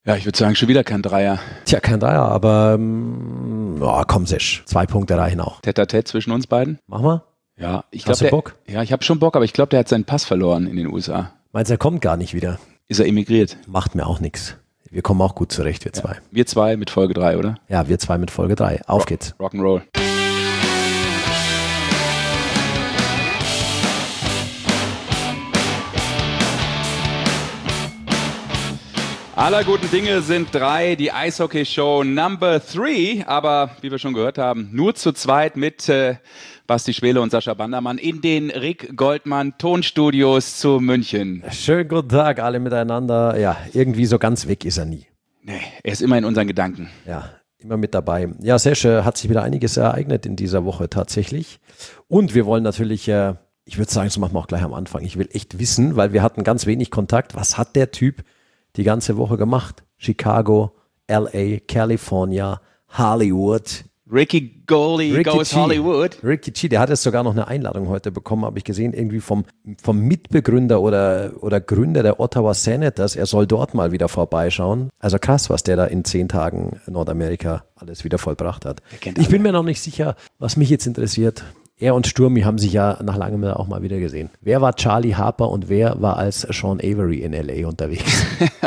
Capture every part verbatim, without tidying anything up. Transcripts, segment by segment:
Ja, ich würde sagen, schon wieder kein Dreier. Tja, kein Dreier, aber ähm, oh, komm, Sesch. Zwei Punkte reichen auch. Tête-à-tête zwischen uns beiden. Machen wir? Ja, ich Hast glaube, du Bock? Ja, ich habe schon Bock, aber ich glaube, der hat seinen Pass verloren in den U S A. Meinst du, er kommt gar nicht wieder? Ist er emigriert? Macht mir auch nichts. Wir kommen auch gut zurecht, wir zwei. Ja, wir zwei mit Folge drei, oder? Ja, wir zwei mit Folge drei. Auf Rock, geht's. Rock'n'Roll. Aller guten Dinge sind drei, die Eishockey-Show Number Three, aber wie wir schon gehört haben, nur zu zweit mit äh, Basti Schwele und Sascha Bandermann in den Rick Goldmann Tonstudios zu München. Schönen guten Tag, alle miteinander. Ja, irgendwie so ganz weg ist er nie. Nee, er ist immer in unseren Gedanken. Ja, immer mit dabei. Ja, Sesche, hat sich wieder einiges ereignet in dieser Woche tatsächlich. Und wir wollen natürlich, äh, ich würde sagen, das machen wir auch gleich am Anfang. Ich will echt wissen, weil wir hatten ganz wenig Kontakt. Was hat der Typ die ganze Woche gemacht? Chicago, L A, California, Hollywood. Ricky Goldie Ricky goes G. Hollywood. Ricky G, der hat jetzt sogar noch eine Einladung heute bekommen, habe ich gesehen, irgendwie vom, vom Mitbegründer oder, oder Gründer der Ottawa Senators. Er soll dort mal wieder vorbeischauen. Also krass, was der da in zehn Tagen Nordamerika alles wieder vollbracht hat. Ich bin mir noch nicht sicher, was mich jetzt interessiert. Er und Sturmi haben sich ja nach langem auch mal wieder gesehen. Wer war Charlie Harper und wer war als Sean Avery in L A unterwegs?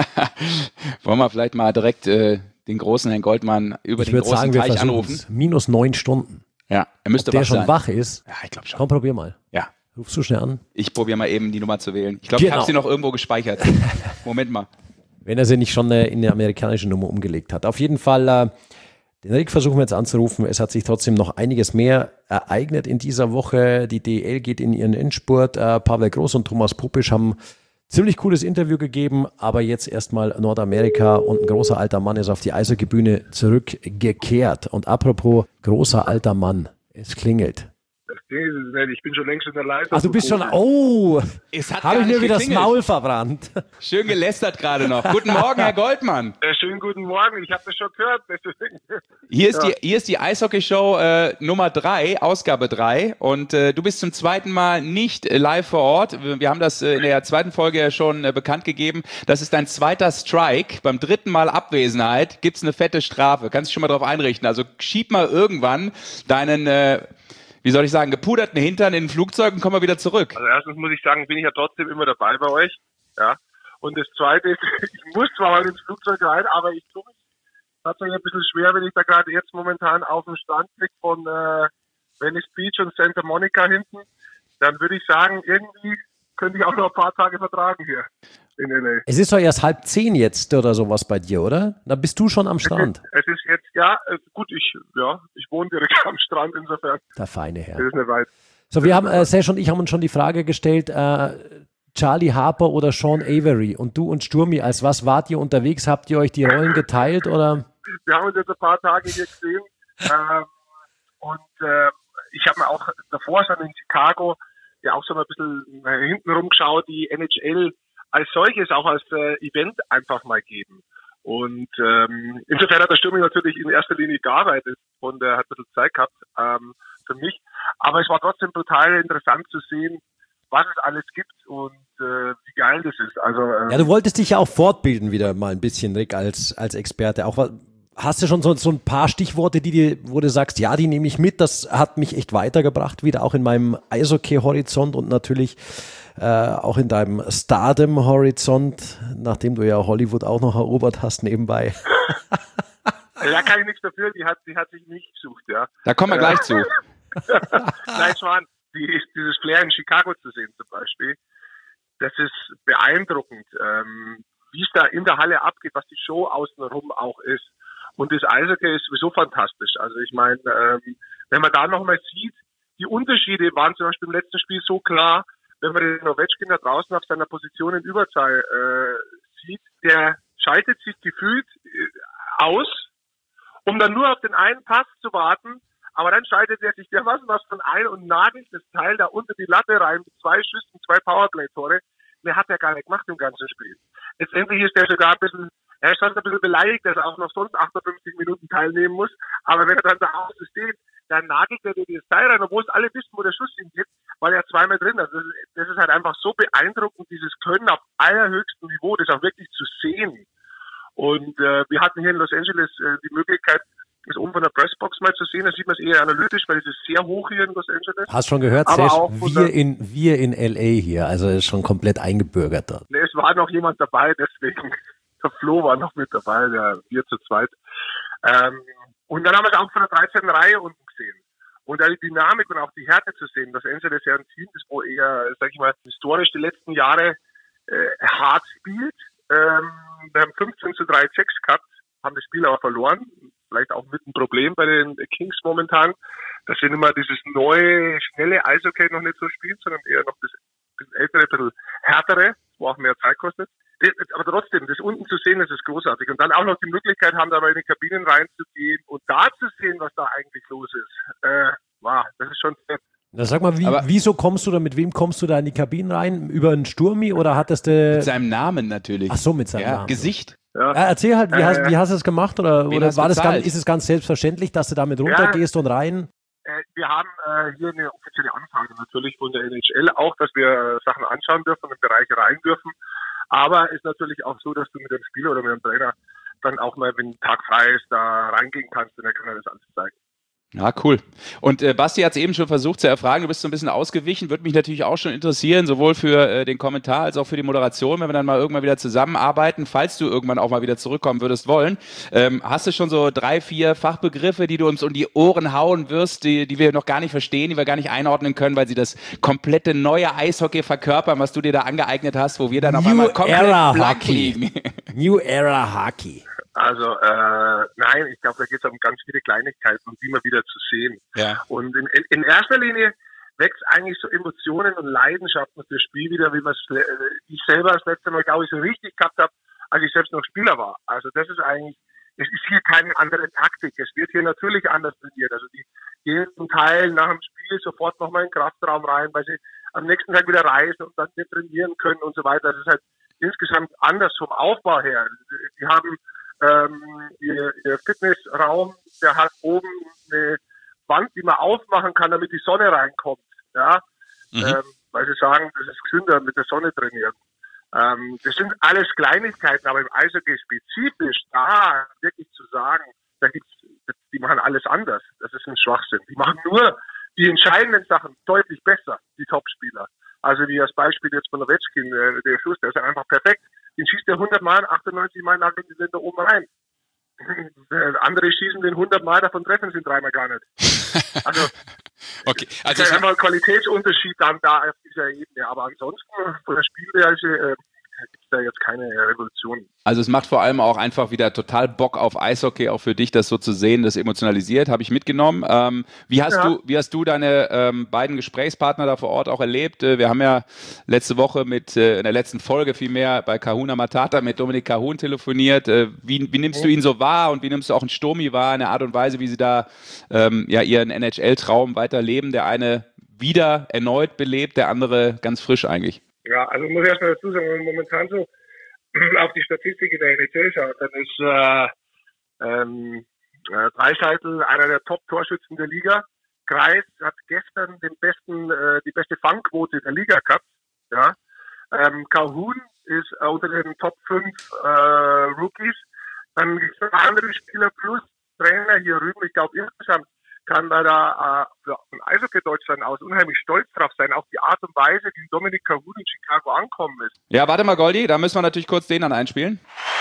Wollen wir vielleicht mal direkt äh, den großen Herrn Goldmann über ich den großen sagen, Teich anrufen? Minus neun Stunden. Ja, er müsste Ob der wach schon sein. wach ist? Ja, ich glaube schon. Komm, probier mal. Ja. Rufst du schnell an? Ich probiere mal eben die Nummer zu wählen. Ich glaube, Genau. ich habe sie noch irgendwo gespeichert. Moment mal. Wenn er sie nicht schon äh, in eine amerikanische Nummer umgelegt hat. Auf jeden Fall, äh, den Rick versuchen wir jetzt anzurufen. Es hat sich trotzdem noch einiges mehr ereignet in dieser Woche. Die D E L geht in ihren Endspurt. Äh, Pavel Groß und Thomas Popisch haben ziemlich cooles Interview gegeben, aber jetzt erstmal Nordamerika und ein großer alter Mann ist auf die Eishockeybühne zurückgekehrt. Und apropos großer alter Mann, es klingelt. Das Ding ist es nicht, ich bin schon längst in der Leitung. Ach, du bist schon, oh, Es hat habe gar ich mir nicht wieder das geklingelt. Maul verbrannt. Schön gelästert gerade noch. Guten Morgen, Herr Goldmann. Äh, schönen guten Morgen, ich habe das schon gehört. Deswegen. Hier ist Ja. die, hier ist die Eishockey-Show äh, Nummer drei, Ausgabe drei. Und äh, du bist zum zweiten Mal nicht äh, live vor Ort. Wir, wir haben das äh, in der zweiten Folge ja schon äh, bekannt gegeben. Das ist dein zweiter Strike. Beim dritten Mal Abwesenheit gibt's eine fette Strafe. Kannst dich schon mal drauf einrichten. Also schieb mal irgendwann deinen, äh, wie soll ich sagen, gepuderten Hintern in ein Flugzeug und komm mal wieder zurück. Also erstens muss ich sagen, bin ich ja trotzdem immer dabei bei euch. Ja. Und das Zweite ist, ich muss zwar mal ins Flugzeug rein, aber ich tue mich tatsächlich ein bisschen schwer, wenn ich da gerade jetzt momentan auf dem Strand liege von äh, Venice Beach und Santa Monica hinten. Dann würde ich sagen, irgendwie könnte ich auch noch ein paar Tage vertragen hier in L A. Es ist doch erst halb zehn jetzt oder sowas bei dir, oder? Da bist du schon am Strand. Es ist jetzt, ja, äh, gut, ich, ja, ich wohne direkt am Strand, insofern. Der feine Herr. Das ist nicht weit. So, wir haben, äh, Sesh und ich haben uns schon die Frage gestellt, äh, Charlie Harper oder Sean Avery und du und Sturmi, als was wart ihr unterwegs? Habt ihr euch die Rollen geteilt oder? Wir haben uns jetzt ein paar Tage hier gesehen ähm, und äh, ich habe mir auch davor schon in Chicago ja auch so mal ein bisschen äh, hinten rumgeschaut, die N H L als solches auch als äh, Event einfach mal geben. Und ähm, insofern hat der Sturmi natürlich in erster Linie gearbeitet und er hat ein bisschen Zeit gehabt ähm, für mich. Aber es war trotzdem total interessant zu sehen, was es alles gibt und äh, wie geil das ist. Also ähm, Ja, du wolltest dich ja auch fortbilden wieder mal ein bisschen, Rick, als, als Experte. Auch, hast du schon so, so ein paar Stichworte, die dir, wo du sagst, ja, die nehme ich mit, das hat mich echt weitergebracht, wieder auch in meinem Eishockey-Horizont und natürlich äh, auch in deinem Stardom-Horizont, nachdem du ja Hollywood auch noch erobert hast nebenbei. ja, kann ich nichts dafür, die hat, die hat sich nicht gesucht, ja. Da kommen wir gleich zu. Nein, Schwan, die, dieses Flair in Chicago zu sehen zum Beispiel, das ist beeindruckend, ähm, wie es da in der Halle abgeht, was die Show außenrum auch ist. Und das Eishockey ist sowieso fantastisch. Also ich meine, ähm, wenn man da nochmal sieht, die Unterschiede waren zum Beispiel im letzten Spiel so klar, wenn man den Ovechkin da draußen auf seiner Position in Überzahl äh, sieht, der schaltet sich gefühlt äh, aus, um dann nur auf den einen Pass zu warten, aber dann schaltet er sich dermaßen was von ein und nagelt das Teil da unter die Latte rein mit zwei Schüssen, zwei Powerplay-Tore. Mehr hat er gar nicht gemacht im ganzen Spiel. Letztendlich ist er sogar ein bisschen, er ist schon ein bisschen beleidigt, dass er auch noch sonst achtundfünfzig Minuten teilnehmen muss, aber wenn er dann da außen steht, dann nagelt er dir das Teil rein, obwohl es alle wissen, wo der Schuss hingeht, weil er zweimal drin ist. Das ist, das ist halt einfach so beeindruckend, dieses Können auf allerhöchstem Niveau, das auch wirklich zu sehen. Und äh, wir hatten hier in Los Angeles äh, die Möglichkeit, das oben von der Pressbox mal zu sehen. Da sieht man es eher analytisch, weil es ist sehr hoch hier in Los Angeles. Hast schon gehört, Aber Sesh, auch wir in, wir in L A hier, also ist schon komplett eingebürgert dort. Ne, es war noch jemand dabei, deswegen, der Flo war noch mit dabei, der wir zu zweit. Ähm, und dann haben wir es auch von der dreizehnten Reihe unten gesehen. Und da die Dynamik und auch die Härte zu sehen, Los Angeles ja ein Team ist, wo eher, sag ich mal, historisch die letzten Jahre äh, hart spielt. Ähm, wir haben fünfzehn zu drei Checks gehabt, haben das Spiel aber verloren. Vielleicht auch mit einem Problem bei den Kings momentan, dass sie nicht mal dieses neue, schnelle Eishockey noch nicht so spielen, sondern eher noch das bisschen ältere, ein bisschen härtere, wo auch mehr Zeit kostet. Aber trotzdem, das unten zu sehen, das ist großartig. Und dann auch noch die Möglichkeit haben, da mal in die Kabinen reinzugehen und da zu sehen, was da eigentlich los ist. Äh, wow, das ist schon fett. Na, sag mal, wie, wieso kommst du da, mit wem kommst du da in die Kabinen rein? Über einen Sturmi oder hattest du... Mit seinem Namen natürlich. Ach so, mit seinem ja, Namen. Gesicht. Ja. Ja, erzähl halt, wie, äh, hast, wie hast du es gemacht? Oder, oder war das ganz, ist es ganz selbstverständlich, dass du damit runtergehst ja, und rein? Äh, wir haben äh, hier eine offizielle Anfrage natürlich von der N H L auch, dass wir Sachen anschauen dürfen und in Bereiche rein dürfen. Aber es ist natürlich auch so, dass du mit dem Spieler oder mit dem Trainer dann auch mal, wenn ein Tag frei ist, da reingehen kannst und dann kann er das alles zeigen. Ja, cool. Und äh, Basti hat es eben schon versucht zu erfragen, du bist so ein bisschen ausgewichen, würde mich natürlich auch schon interessieren, sowohl für äh, den Kommentar als auch für die Moderation, wenn wir dann mal irgendwann wieder zusammenarbeiten, falls du irgendwann auch mal wieder zurückkommen würdest wollen. Ähm, hast du schon so drei, vier Fachbegriffe, die du uns um die Ohren hauen wirst, die, die wir noch gar nicht verstehen, die wir gar nicht einordnen können, weil sie das komplette neue Eishockey verkörpern, was du dir da angeeignet hast, wo wir dann auf einmal komplett blank liegen. New Era Hockey. Also, äh, nein, ich glaube, da geht es um ganz viele Kleinigkeiten und die mal wieder zu sehen. Ja. Und in, in, in erster Linie wächst eigentlich so Emotionen und Leidenschaften für das Spiel wieder, wie man es, ich selber das letzte Mal, glaube ich, so richtig gehabt habe, als ich selbst noch Spieler war. Also das ist eigentlich, es ist hier keine andere Taktik. Es wird hier natürlich anders trainiert. Also die gehen zum Teil nach dem Spiel sofort nochmal in den Kraftraum rein, weil sie am nächsten Tag wieder reisen und dann nicht trainieren können und so weiter. Das ist halt insgesamt anders vom Aufbau her. Die haben Ähm, ihr, ihr Fitnessraum, der hat oben eine Wand, die man aufmachen kann, damit die Sonne reinkommt. Ja, mhm. ähm, weil sie sagen, das ist gesünder mit der Sonne trainieren. Ähm, das sind alles Kleinigkeiten, aber im Eishockey spezifisch da wirklich zu sagen, da gibt's, die machen alles anders. Das ist ein Schwachsinn. Die machen nur die entscheidenden Sachen deutlich besser, die Topspieler. Also wie das Beispiel jetzt von Ovechkin, der, der Schuss, der ist einfach perfekt. Den schießt er hundert Mal, achtundneunzig Mal nach den da oben rein. Andere schießen den hundert Mal, davon treffen sie ihn dreimal gar nicht. Also, okay. Also es ist einfach ein Qualitätsunterschied dann da auf dieser Ebene. Aber ansonsten, von der Spielweise, äh, gibt es da jetzt keine Revolution. Also es macht vor allem auch einfach wieder total Bock auf Eishockey, auch für dich, das so zu sehen, das emotionalisiert, habe ich mitgenommen. Ähm, wie hast ja. du, wie hast du deine ähm, beiden Gesprächspartner da vor Ort auch erlebt? Äh, wir haben ja letzte Woche mit, äh, in der letzten Folge vielmehr bei Kahuna Matata mit Dominik Kahun telefoniert. Äh, wie, wie nimmst du ihn so wahr und wie nimmst du auch einen Sturmi wahr in der Art und Weise, wie sie da ähm, ja ihren N H L-Traum weiterleben? Der eine wieder erneut belebt, der andere ganz frisch eigentlich. Ja, also muss ich erstmal dazu sagen, wenn man momentan so auf die Statistik in der N H L schaut, dann ist äh, ähm, äh, Draisaitl einer der Top-Torschützen der Liga. Kreis hat gestern den besten, äh, die beste Fangquote der Liga gehabt. Ja. Ähm, Kahun ist äh, unter den Top fünf äh, Rookies. Dann gibt es andere Spieler plus Trainer hier rüben. Ich glaube insgesamt kann da, da äh, von Eishockey Deutschland aus unheimlich stolz drauf sein, auch die Art und Weise, wie Dominik Kahun in Chicago angekommen ist. Ja, warte mal, Goldi, da müssen wir natürlich kurz den dann einspielen.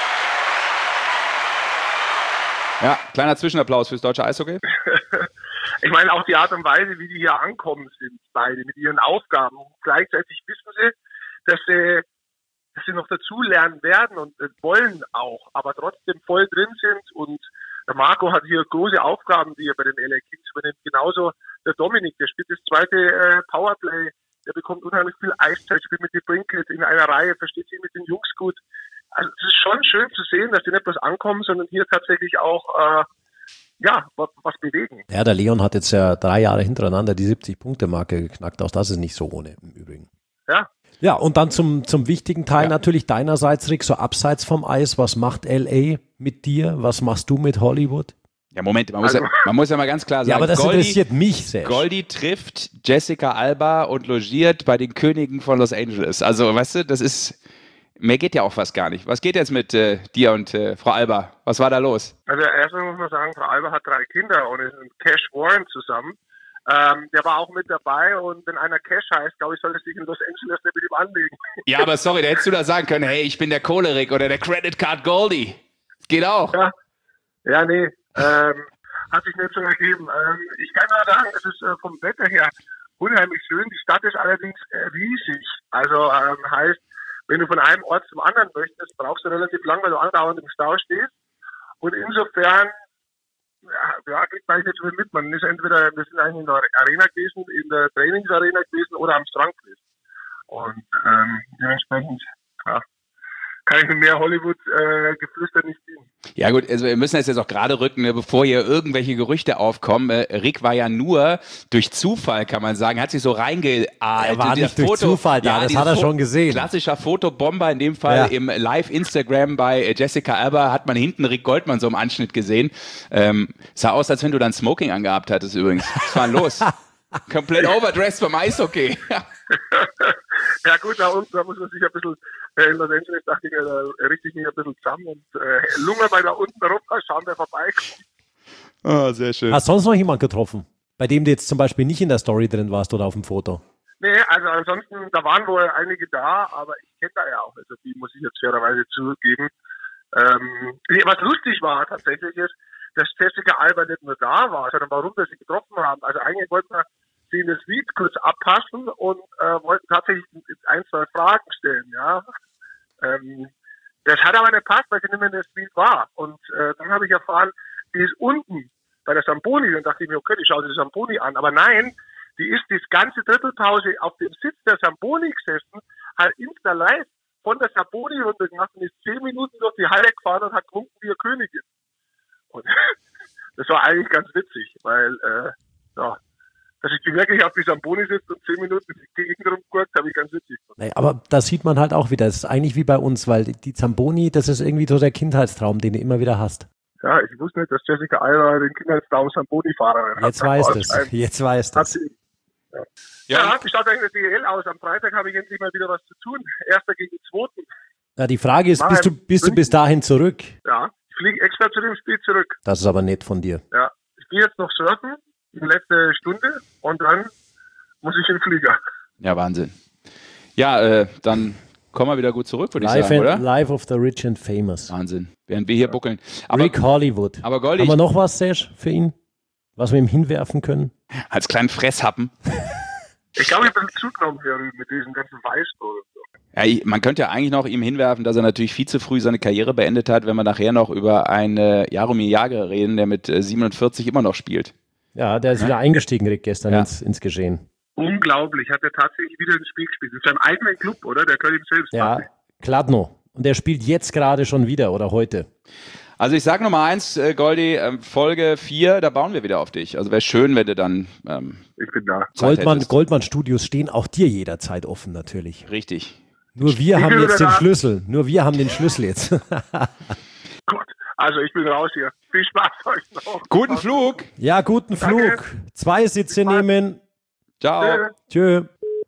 Ja, kleiner Zwischenapplaus fürs deutsche Eishockey. Ich meine auch die Art und Weise, wie die hier ankommen sind, beide mit ihren Aufgaben. Und gleichzeitig wissen sie, dass sie, dass sie noch dazu lernen werden und äh, wollen auch, aber trotzdem voll drin sind. Und der Marco hat hier große Aufgaben, die er bei den L A Kings übernimmt. Genauso der Dominik, der spielt das zweite äh, Powerplay. Der bekommt unheimlich viel Eiszeit, spielt mit die Brinkett in einer Reihe, versteht sich mit den Jungs gut. Also es ist schon schön zu sehen, dass die nicht bloß ankommen, sondern hier tatsächlich auch äh, ja, was, was bewegen. Ja, der Leon hat jetzt ja drei Jahre hintereinander die siebzig-Punkte-Marke geknackt. Auch das ist nicht so ohne im Übrigen. Ja. Ja, und dann zum, zum wichtigen Teil ja. natürlich deinerseits, Rick, so abseits vom Eis. Was macht L A mit dir? Was machst du mit Hollywood? Ja, Moment, man muss, also, ja, man muss ja mal ganz klar sagen, ja, aber das Goldi, interessiert mich sehr. Goldi trifft Jessica Alba und logiert bei den Königen von Los Angeles. Also, weißt du, das ist, Mehr geht ja auch fast gar nicht. Was geht jetzt mit äh, dir und äh, Frau Alba? Was war da los? Also erstmal muss man sagen, Frau Alba hat drei Kinder und ist mit Cash Warren zusammen. Ähm, der war auch mit dabei und wenn einer Cash heißt, glaube ich, sollte sich in Los Angeles nicht mit ihm anlegen. Ja, aber sorry, da hättest du da sagen können, hey, ich bin der Cholerik oder der Credit Card Goldie. Das geht auch. Ja, ja nee, ähm, hat sich nicht so ergeben. Ähm, ich kann nur sagen, es ist äh, vom Wetter her unheimlich schön. Die Stadt ist allerdings äh, riesig. Also ähm, heißt, wenn du von einem Ort zum anderen möchtest, brauchst du relativ lang, weil du andauernd im Stau stehst. Und insofern, ja, ja kriegt man jetzt mit. Man ist entweder, wir sind eigentlich in der Arena gewesen, in der Trainingsarena gewesen oder am Strand gewesen. Und ähm, dementsprechend, ja, kann ich mit mehr Hollywood-Geflüster äh, nicht dienen. Ja gut, also wir müssen das jetzt auch gerade rücken, ne, bevor hier irgendwelche Gerüchte aufkommen. Äh, Rick war ja nur durch Zufall, kann man sagen, hat sich so reingeahlt. Er war nicht durch Foto, Zufall da, ja, das hat er schon gesehen. Klassischer Fotobomber, in dem Fall ja. Im Live-Instagram bei Jessica Alba hat man hinten Rick Goldmann so im Anschnitt gesehen. Ähm, sah aus, als wenn du dann Smoking angehabt hattest übrigens. Was war denn los? Komplett overdressed beim Eishockey. Ja gut, da unten, da muss man sich ein bisschen, äh, in Los Angeles dachte ich mir, da richte ich mich ein bisschen zusammen und äh, lungern mal da unten rum, schauen, wer vorbeikommt. Oh, sehr schön. Hast du sonst noch jemand getroffen, bei dem du jetzt zum Beispiel nicht in der Story drin warst oder auf dem Foto? Nee, also ansonsten, da waren wohl einige da, aber ich kenne da ja auch, also die muss ich jetzt fairerweise zugeben. Ähm, was lustig war tatsächlich ist, dass Jessica Alba nicht nur da war, sondern warum wir sie getroffen haben. Also eigentlich wollten wir sie in das Lied kurz abpassen und äh, wollten tatsächlich ein, zwei Fragen stellen, ja. Ähm, das hat aber nicht passt, weil sie nicht mehr in das Lied war. Und äh, dann habe ich erfahren, die ist unten bei der Samboni. Dann dachte ich mir, okay, ich schaue sie die Samboni an. Aber nein, die ist die ganze Drittelpause auf dem Sitz der Samboni gesessen, hat Insta live von der Samboni runter gemacht und ist zehn Minuten durch die Halle gefahren und hat gewunken wie eine Königin. Und das war eigentlich ganz witzig, weil, äh, ja, dass ich die wirklich auf die Samboni sitze und zehn Minuten die Gegend rumguckt, habe ich ganz witzig. Nee, aber da sieht man halt auch wieder, das ist eigentlich wie bei uns, weil die, die Samboni, das ist irgendwie so der Kindheitstraum, den du immer wieder hast. Ja, ich wusste nicht, dass Jessica Alba den Kindheitstraum Samboni-Fahrerin hat. Jetzt weißt es, jetzt weißt es. Ja, ja. ja wie schaut eigentlich der D L aus? Am Freitag habe ich endlich mal wieder was zu tun. Erster gegen Zweiten. Ja, die Frage ist, bist du, bist du bis dahin zurück? Ja. Ich fliege extra zu dem Spiel zurück. Das ist aber nett von dir. Ja, ich gehe jetzt noch surfen, die letzte Stunde, und dann muss ich in den Flieger. Ja, Wahnsinn. Ja, äh, dann kommen wir wieder gut zurück, würde ich Life sagen, oder? Life of the Rich and Famous. Wahnsinn, während wir hier buckeln. Aber, Rick Hollywood. Aber Goldi, haben wir noch was, Serge, für ihn? Was wir ihm hinwerfen können? Als kleinen Fresshappen. Ich glaube, ich bin zugenommen hier mit diesem ganzen Weißbrot und so. Ja, man könnte ja eigentlich noch ihm hinwerfen, dass er natürlich viel zu früh seine Karriere beendet hat, wenn wir nachher noch über einen Jaromir Jagr reden, der mit siebenundvierzig immer noch spielt. Ja, der ist ja. wieder eingestiegen, Rick, gestern ja. ins, ins Geschehen. Unglaublich, hat er tatsächlich wieder ins Spiel gespielt. In seinem eigenen Club, oder? Der gehört ihm selbst. Ja, Kladno. Und der spielt jetzt gerade schon wieder oder heute. Also ich sage Nummer eins, äh, Goldi, äh, Folge vier, da bauen wir wieder auf dich. Also wäre schön, wenn du dann ähm, ich bin da. Goldmann, Goldmann Studios stehen auch dir jederzeit offen, natürlich. Richtig. Nur wir ich haben jetzt den da. Schlüssel. Nur wir haben den Schlüssel jetzt. Gut, also ich bin raus hier. Viel Spaß euch noch. Guten Flug. Ja, guten Danke. Flug. Zwei Sitze nehmen. Ciao. Tschö.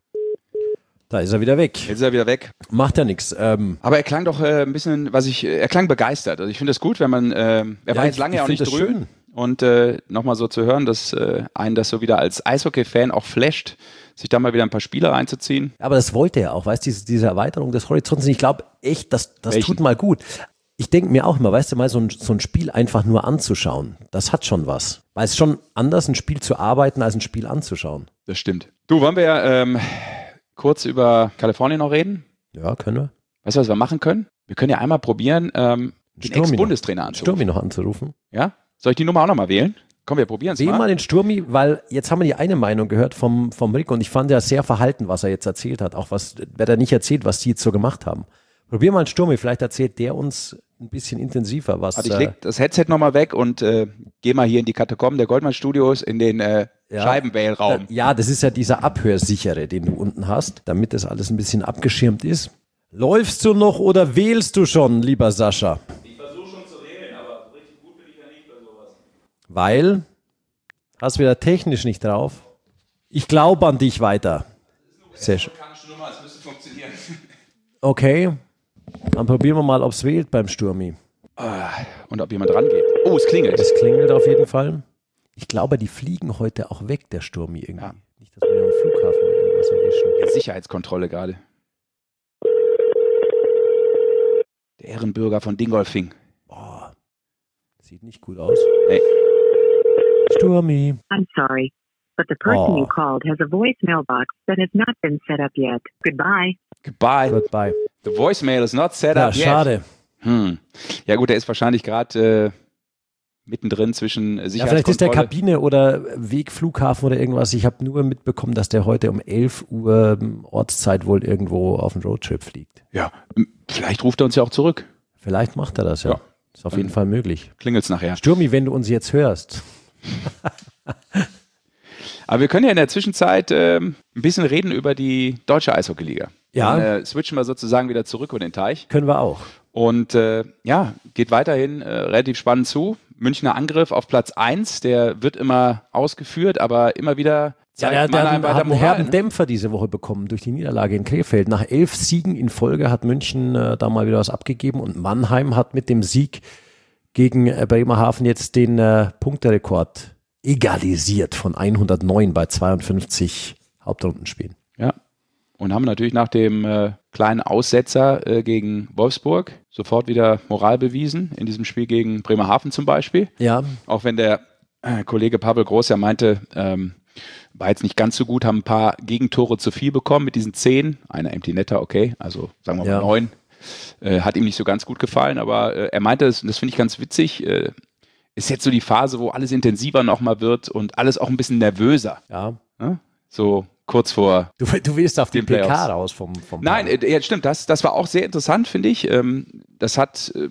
Da ist er wieder weg. Jetzt ist er wieder weg. Macht ja nichts. Ähm, Aber er klang doch äh, ein bisschen, was ich, er klang begeistert. Also ich finde es gut, wenn man, äh, er Ja, war jetzt ich- lange ich ja auch find nicht das drüben. schön. Und äh, nochmal so zu hören, dass äh, einen das so wieder als Eishockey-Fan auch flasht, sich da mal wieder ein paar Spiele reinzuziehen. aber das wollte er auch, weißt du, diese, diese Erweiterung des Horizonts. Ich glaube echt, das, das Welchen? tut mal gut. Ich denke mir auch immer, weißt du, mal so ein, so ein Spiel einfach nur anzuschauen, das hat schon was. Weil es ist schon anders, ein Spiel zu arbeiten, als ein Spiel anzuschauen. Das stimmt. Du, wollen wir ähm, kurz über Kalifornien noch reden? Ja, können wir. Weißt du, was wir machen können? Wir können ja einmal probieren, ähm, den Sturmi noch. Ex-Bundestrainer anzurufen. Sturmi noch anzurufen. Ja? Soll ich die Nummer auch nochmal wählen? Komm, wir probieren es Wähl mal. mal den Sturmi, weil jetzt haben wir die eine Meinung gehört vom, vom Rick und ich fand ja sehr verhalten, was er jetzt erzählt hat. Auch was, wer da nicht erzählt, was die jetzt so gemacht haben. Probier mal einen Sturmi, vielleicht erzählt der uns ein bisschen intensiver was. Warte, ich äh, leg das Headset nochmal weg und äh, geh mal hier in die Katakomben der Goldmann Studios in den äh, Ja. Scheibenwählraum. Ja, das ist ja dieser Abhörsichere, den du unten hast, damit das alles ein bisschen abgeschirmt ist. Läufst du noch oder wählst du schon, lieber Sascha? Ich versuche schon zu wählen, aber so richtig gut bin ich ja nicht bei sowas. Weil? Hast wieder technisch nicht drauf. Ich glaube an dich weiter. Sehr schön. Nummer, es müsste funktionieren. Okay. Dann probieren wir mal, ob es wählt beim Sturmi. Und ob jemand rangeht. Oh, es klingelt. Es klingelt auf jeden Fall. Ich glaube, die fliegen heute auch weg, der Sturmi irgendwie. Ja. Nicht, dass wir am Flughafen irgendwas erwischen. Die Sicherheitskontrolle gerade. Der Ehrenbürger von Dingolfing. Boah, sieht nicht gut aus. Nee. Sturmi. I'm sorry, but the person Oh. you called has a voicemail box that has not been set up yet. Goodbye. Goodbye. Goodbye. The voicemail is not set Ja, up yet. schade. Hm. Ja gut, der ist wahrscheinlich gerade äh, mittendrin zwischen äh, Sicherheitskontrolle. Ja, vielleicht ist der Kabine oder Weg Flughafen oder irgendwas. Ich habe nur mitbekommen, dass der heute um elf Uhr Ortszeit wohl irgendwo auf einen Roadtrip fliegt. Ja, m- vielleicht ruft er uns ja auch zurück. Vielleicht macht er das ja. Ja. Ist auf jeden Fall möglich. Klingelt's nachher. Sturmi, wenn du uns jetzt hörst. Aber wir können ja in der Zwischenzeit ähm, ein bisschen reden über die deutsche Eishockeyliga. Ja. Dann äh, switchen wir sozusagen wieder zurück über den Teich. Können wir auch. Und äh, ja, geht weiterhin äh, relativ spannend zu. Münchner Angriff auf Platz eins, der wird immer ausgeführt, aber immer wieder Ja, zeigt der, der Mannheim hat weiter einen Moral, herben ne? Dämpfer diese Woche bekommen durch die Niederlage in Krefeld. Nach elf Siegen in Folge hat München äh, da mal wieder was abgegeben und Mannheim hat mit dem Sieg gegen äh, Bremerhaven jetzt den äh, Punkterekord egalisiert von hundertneun bei zweiundfünfzig Hauptrundenspielen. Ja. Und haben natürlich nach dem äh, kleinen Aussetzer äh, gegen Wolfsburg sofort wieder Moral bewiesen, in diesem Spiel gegen Bremerhaven zum Beispiel. Ja, Auch wenn der äh, Kollege Pavel Groß ja meinte, ähm, war jetzt nicht ganz so gut, haben ein paar Gegentore zu viel bekommen mit diesen zehn. Einer Empty Netter, okay, also sagen wir mal Ja. neun. Äh, hat ihm nicht so ganz gut gefallen, aber äh, er meinte, das, das finde ich ganz witzig, äh, ist jetzt so die Phase, wo alles intensiver nochmal wird und alles auch ein bisschen nervöser. ja. Ne? So kurz vor Du, du willst auf die Den P K Playoffs. raus vom, vom Nein, äh, ja, stimmt, das, das war auch sehr interessant, finde ich. Ähm, das hat äh,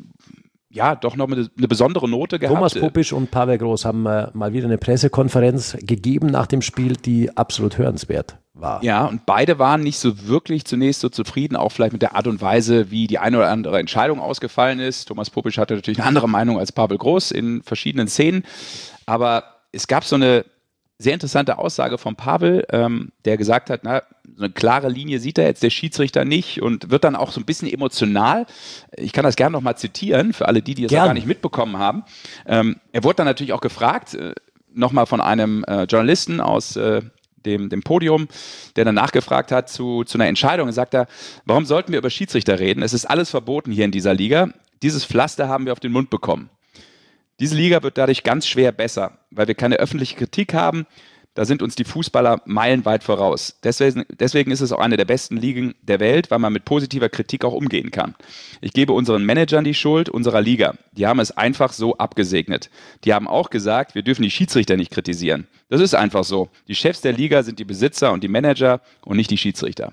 ja doch noch eine, eine besondere Note gehabt. Thomas Popisch und Pavel Groß haben äh, mal wieder eine Pressekonferenz gegeben nach dem Spiel, die absolut hörenswert war. Ja, und beide waren nicht so wirklich zunächst so zufrieden, auch vielleicht mit der Art und Weise, wie die eine oder andere Entscheidung ausgefallen ist. Thomas Popisch hatte natürlich eine andere Meinung als Pavel Groß in verschiedenen Szenen, aber es gab so eine sehr interessante Aussage von Pavel, ähm, der gesagt hat, na, so eine klare Linie sieht er jetzt der Schiedsrichter nicht und wird dann auch so ein bisschen emotional. Ich kann das gerne nochmal zitieren, für alle die, die es Gern. auch gar nicht mitbekommen haben. Ähm, er wurde dann natürlich auch gefragt, äh, nochmal von einem äh, Journalisten aus äh, dem, dem Podium, der dann nachgefragt hat zu, zu einer Entscheidung. Er sagt er, warum sollten wir über Schiedsrichter reden? Es ist alles verboten hier in dieser Liga. Dieses Pflaster haben wir auf den Mund bekommen. Diese Liga wird dadurch ganz schwer besser, weil wir keine öffentliche Kritik haben. Da sind uns die Fußballer meilenweit voraus. Deswegen, deswegen ist es auch eine der besten Ligen der Welt, weil man mit positiver Kritik auch umgehen kann. Ich gebe unseren Managern die Schuld, unserer Liga. Die haben es einfach so abgesegnet. Die haben auch gesagt, wir dürfen die Schiedsrichter nicht kritisieren. Das ist einfach so. Die Chefs der Liga sind die Besitzer und die Manager und nicht die Schiedsrichter.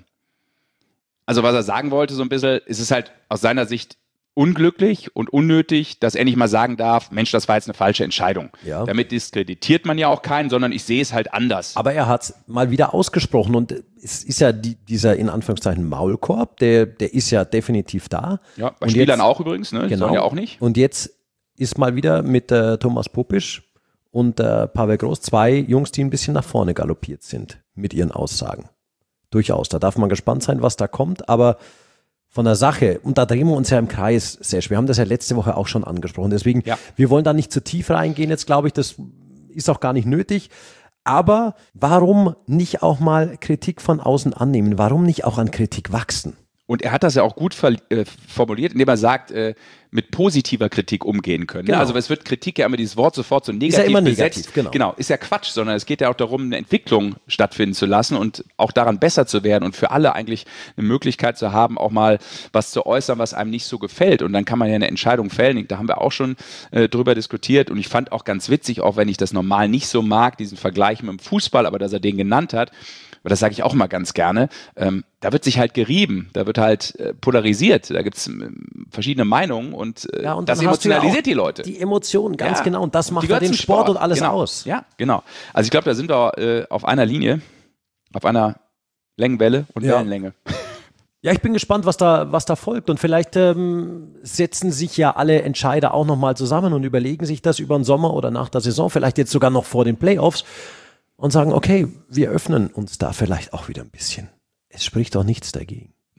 Also was er sagen wollte so ein bisschen, ist es halt aus seiner Sicht unglücklich und unnötig, dass er nicht mal sagen darf, Mensch, das war jetzt eine falsche Entscheidung. Ja. Damit diskreditiert man ja auch keinen, sondern ich sehe es halt anders. Aber er hat es mal wieder ausgesprochen und es ist ja die, dieser in Anführungszeichen Maulkorb, der, der ist ja definitiv da. Ja, bei Und Spielern jetzt- auch übrigens, ne? Die Genau. sollen ja auch nicht. Und jetzt ist mal wieder mit äh, Thomas Popisch und äh, Pavel Groß zwei Jungs, die ein bisschen nach vorne galoppiert sind mit ihren Aussagen. Durchaus, da darf man gespannt sein, was da kommt, aber von der Sache, und da drehen wir uns ja im Kreis, Sesh, wir haben das ja letzte Woche auch schon angesprochen, deswegen, Ja. wir wollen da nicht zu tief reingehen jetzt, glaube ich, das ist auch gar nicht nötig, aber warum nicht auch mal Kritik von außen annehmen, warum nicht auch an Kritik wachsen? Und er hat das ja auch gut ver- äh, formuliert, indem er sagt, äh, mit positiver Kritik umgehen können. Genau. Ne? Also es wird Kritik ja immer dieses Wort sofort so negativ ja immer besetzt. negativ, genau. Genau, ist ja Quatsch, sondern es geht ja auch darum, eine Entwicklung stattfinden zu lassen und auch daran besser zu werden und für alle eigentlich eine Möglichkeit zu haben, auch mal was zu äußern, was einem nicht so gefällt. Und dann kann man ja eine Entscheidung fällen. Da haben wir auch schon äh, drüber diskutiert und ich fand auch ganz witzig, auch wenn ich das normal nicht so mag, diesen Vergleich mit dem Fußball, aber dass er den genannt hat, aber das sage ich auch mal ganz gerne, ähm, da wird sich halt gerieben, da wird halt äh, polarisiert, da gibt es ähm, verschiedene Meinungen und, äh, Ja, und das dann hast du ja emotionalisiert auch die Leute. Die Emotionen, ganz Ja. genau. Und das Die macht ja gehört den zum Sport, und alles genau. aus. Ja, genau. Also ich glaube, da sind wir äh, auf einer Linie, auf einer Längenwelle und Ja. Wellenlänge. Ja, ich bin gespannt, was da, was da folgt. Und vielleicht ähm, setzen sich ja alle Entscheider auch nochmal zusammen und überlegen sich das über den Sommer oder nach der Saison, vielleicht jetzt sogar noch vor den Playoffs und sagen, okay, wir öffnen uns da vielleicht auch wieder ein bisschen. Es spricht doch nichts dagegen.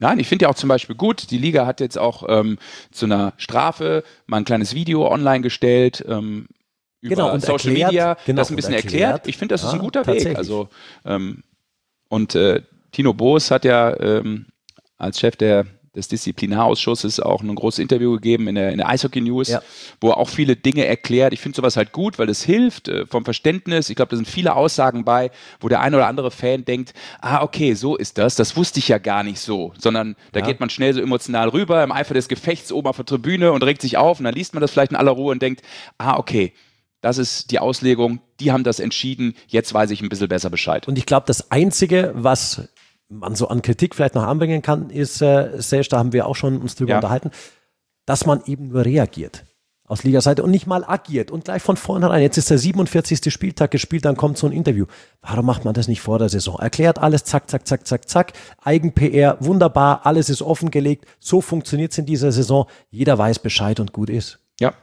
Nein, ich finde ja auch zum Beispiel gut, die Liga hat jetzt auch ähm, zu einer Strafe mal ein kleines Video online gestellt, ähm, über Genau, und Social erklärt, Media, genau, das ein und bisschen erklärt. erklärt. Ich finde, das ist Ja, ein guter Weg. tatsächlich. Also ähm, und äh, Tino Boos hat ja ähm, als Chef der, des Disziplinarausschusses auch ein großes Interview gegeben in der, in der Eishockey News, Ja. wo er auch viele Dinge erklärt. Ich finde sowas halt gut, weil es hilft äh, vom Verständnis. Ich glaube, da sind viele Aussagen bei, wo der ein oder andere Fan denkt, ah, okay, so ist das. Das wusste ich ja gar nicht so. Sondern da Ja. geht man schnell so emotional rüber, im Eifer des Gefechts oben auf der Tribüne und regt sich auf. Und dann liest man das vielleicht in aller Ruhe und denkt, ah, okay, das ist die Auslegung. Die haben das entschieden. Jetzt weiß ich ein bisschen besser Bescheid. Und ich glaube, das Einzige, was man so an Kritik vielleicht noch anbringen kann, ist, äh, Serge, da haben wir auch schon uns drüber Ja. unterhalten, dass man eben nur reagiert aus Ligaseite und nicht mal agiert und gleich von vornherein. Jetzt ist der siebenundvierzigste Spieltag gespielt, dann kommt so ein Interview. Warum macht man das nicht vor der Saison? Erklärt alles, zack, zack, zack, zack, zack. Eigen-P R, wunderbar, alles ist offengelegt. So funktioniert es in dieser Saison. Jeder weiß Bescheid und gut ist. Ja.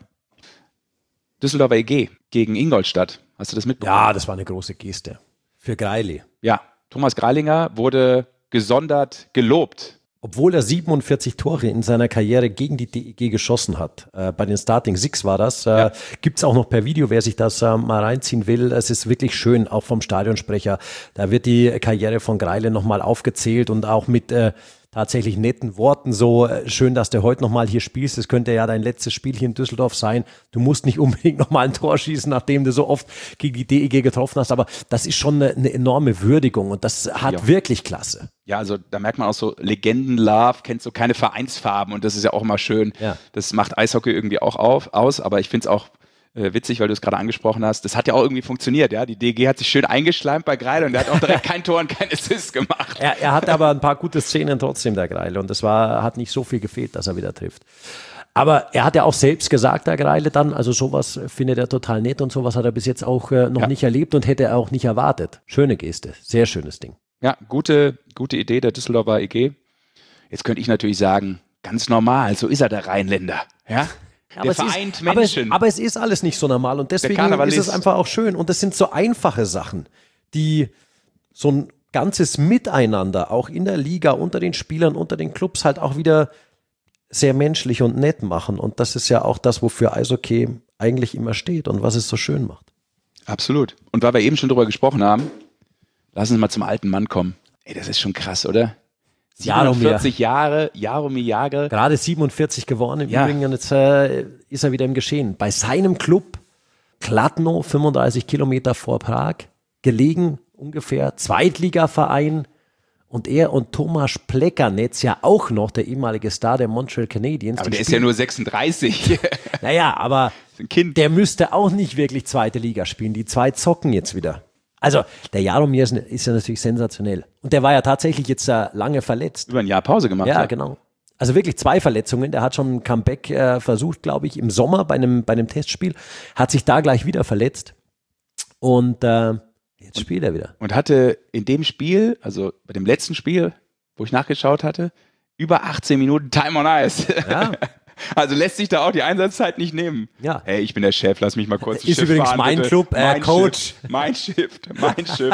Düsseldorfer E G gegen Ingolstadt. Hast du das mitbekommen? Ja, das war eine große Geste. Für Greili. Ja. Thomas Greilinger wurde gesondert gelobt. Obwohl er siebenundvierzig Tore in seiner Karriere gegen die D E G geschossen hat, äh, bei den Starting Six war das, äh, Ja. gibt's auch noch per Video, wer sich das äh, mal reinziehen will. Es ist wirklich schön, auch vom Stadionsprecher. Da wird die Karriere von Greile nochmal aufgezählt und auch mit äh, tatsächlich netten Worten so, äh, schön, dass du heute nochmal hier spielst. Es könnte ja dein letztes Spiel hier in Düsseldorf sein. Du musst nicht unbedingt nochmal ein Tor schießen, nachdem du so oft gegen die D E G getroffen hast, aber das ist schon eine, eine enorme Würdigung und das hat Ja. wirklich Klasse. Ja, also da merkt man auch so, Legenden-Love kennt so keine Vereinsfarben und das ist ja auch immer schön. Ja. Das macht Eishockey irgendwie auch auf, aus, aber ich finde es auch äh, witzig, weil du es gerade angesprochen hast. Das hat ja auch irgendwie funktioniert, ja. Die D E G hat sich schön eingeschleimt bei Greil und der hat auch direkt kein Tor und kein Assist gemacht. Er, er hatte aber ein paar gute Szenen trotzdem, der Greile. Und es war, hat nicht so viel gefehlt, dass er wieder trifft. Aber er hat ja auch selbst gesagt, der Greile dann, also sowas findet er total nett und sowas hat er bis jetzt auch äh, noch Ja. nicht erlebt und hätte er auch nicht erwartet. Schöne Geste, sehr schönes Ding. Ja, gute, gute Idee der Düsseldorfer E G. Jetzt könnte ich natürlich sagen, ganz normal, so ist er, der Rheinländer. Ja? Der Aber es vereint ist, aber, es, Menschen. aber es ist alles nicht so normal und deswegen Karnevalist. ist es einfach auch schön. Und das sind so einfache Sachen, die so ein ganzes Miteinander, auch in der Liga, unter den Spielern, unter den Clubs halt auch wieder sehr menschlich und nett machen. Und das ist ja auch das, wofür Eishockey eigentlich immer steht und was es so schön macht. Absolut. Und weil wir eben schon drüber gesprochen haben, lassen Sie mal zum alten Mann kommen. Ey, das ist schon krass, oder? Jaromir. siebenundvierzig Jahre, Jaromir Jagr. Gerade siebenundvierzig geworden im Ja. Übrigen und jetzt äh, ist er wieder im Geschehen. Bei seinem Club Kladno, fünfunddreißig Kilometer vor Prag, gelegen ungefähr, Zweitligaverein und er und Tomasz Plekanec ja auch noch, der ehemalige Star der Montreal Canadiens. Aber die der ist spielen- ja nur sechsunddreißig. Naja, aber ein Kind. der müsste auch nicht wirklich zweite Liga spielen. Die zwei zocken jetzt wieder. Also der Jaromir ist, ist ja natürlich sensationell. Und der war ja tatsächlich jetzt äh, lange verletzt. Über ein Jahr Pause gemacht. Ja, genau. Also wirklich zwei Verletzungen. Der hat schon ein Comeback äh, versucht, glaube ich, im Sommer bei einem, bei einem Testspiel. Hat sich da gleich wieder verletzt. Und äh, jetzt spielt er wieder. Und hatte in dem Spiel, also bei dem letzten Spiel, wo ich nachgeschaut hatte, über achtzehn Minuten Time on Ice. Ja. Also lässt sich da auch die Einsatzzeit nicht nehmen. Ja. Hey, ich bin der Chef, lass mich mal kurz das Ist Schiff übrigens fahren, mein bitte. Club, äh, mein Coach. Schiff, mein Schiff, mein Schiff.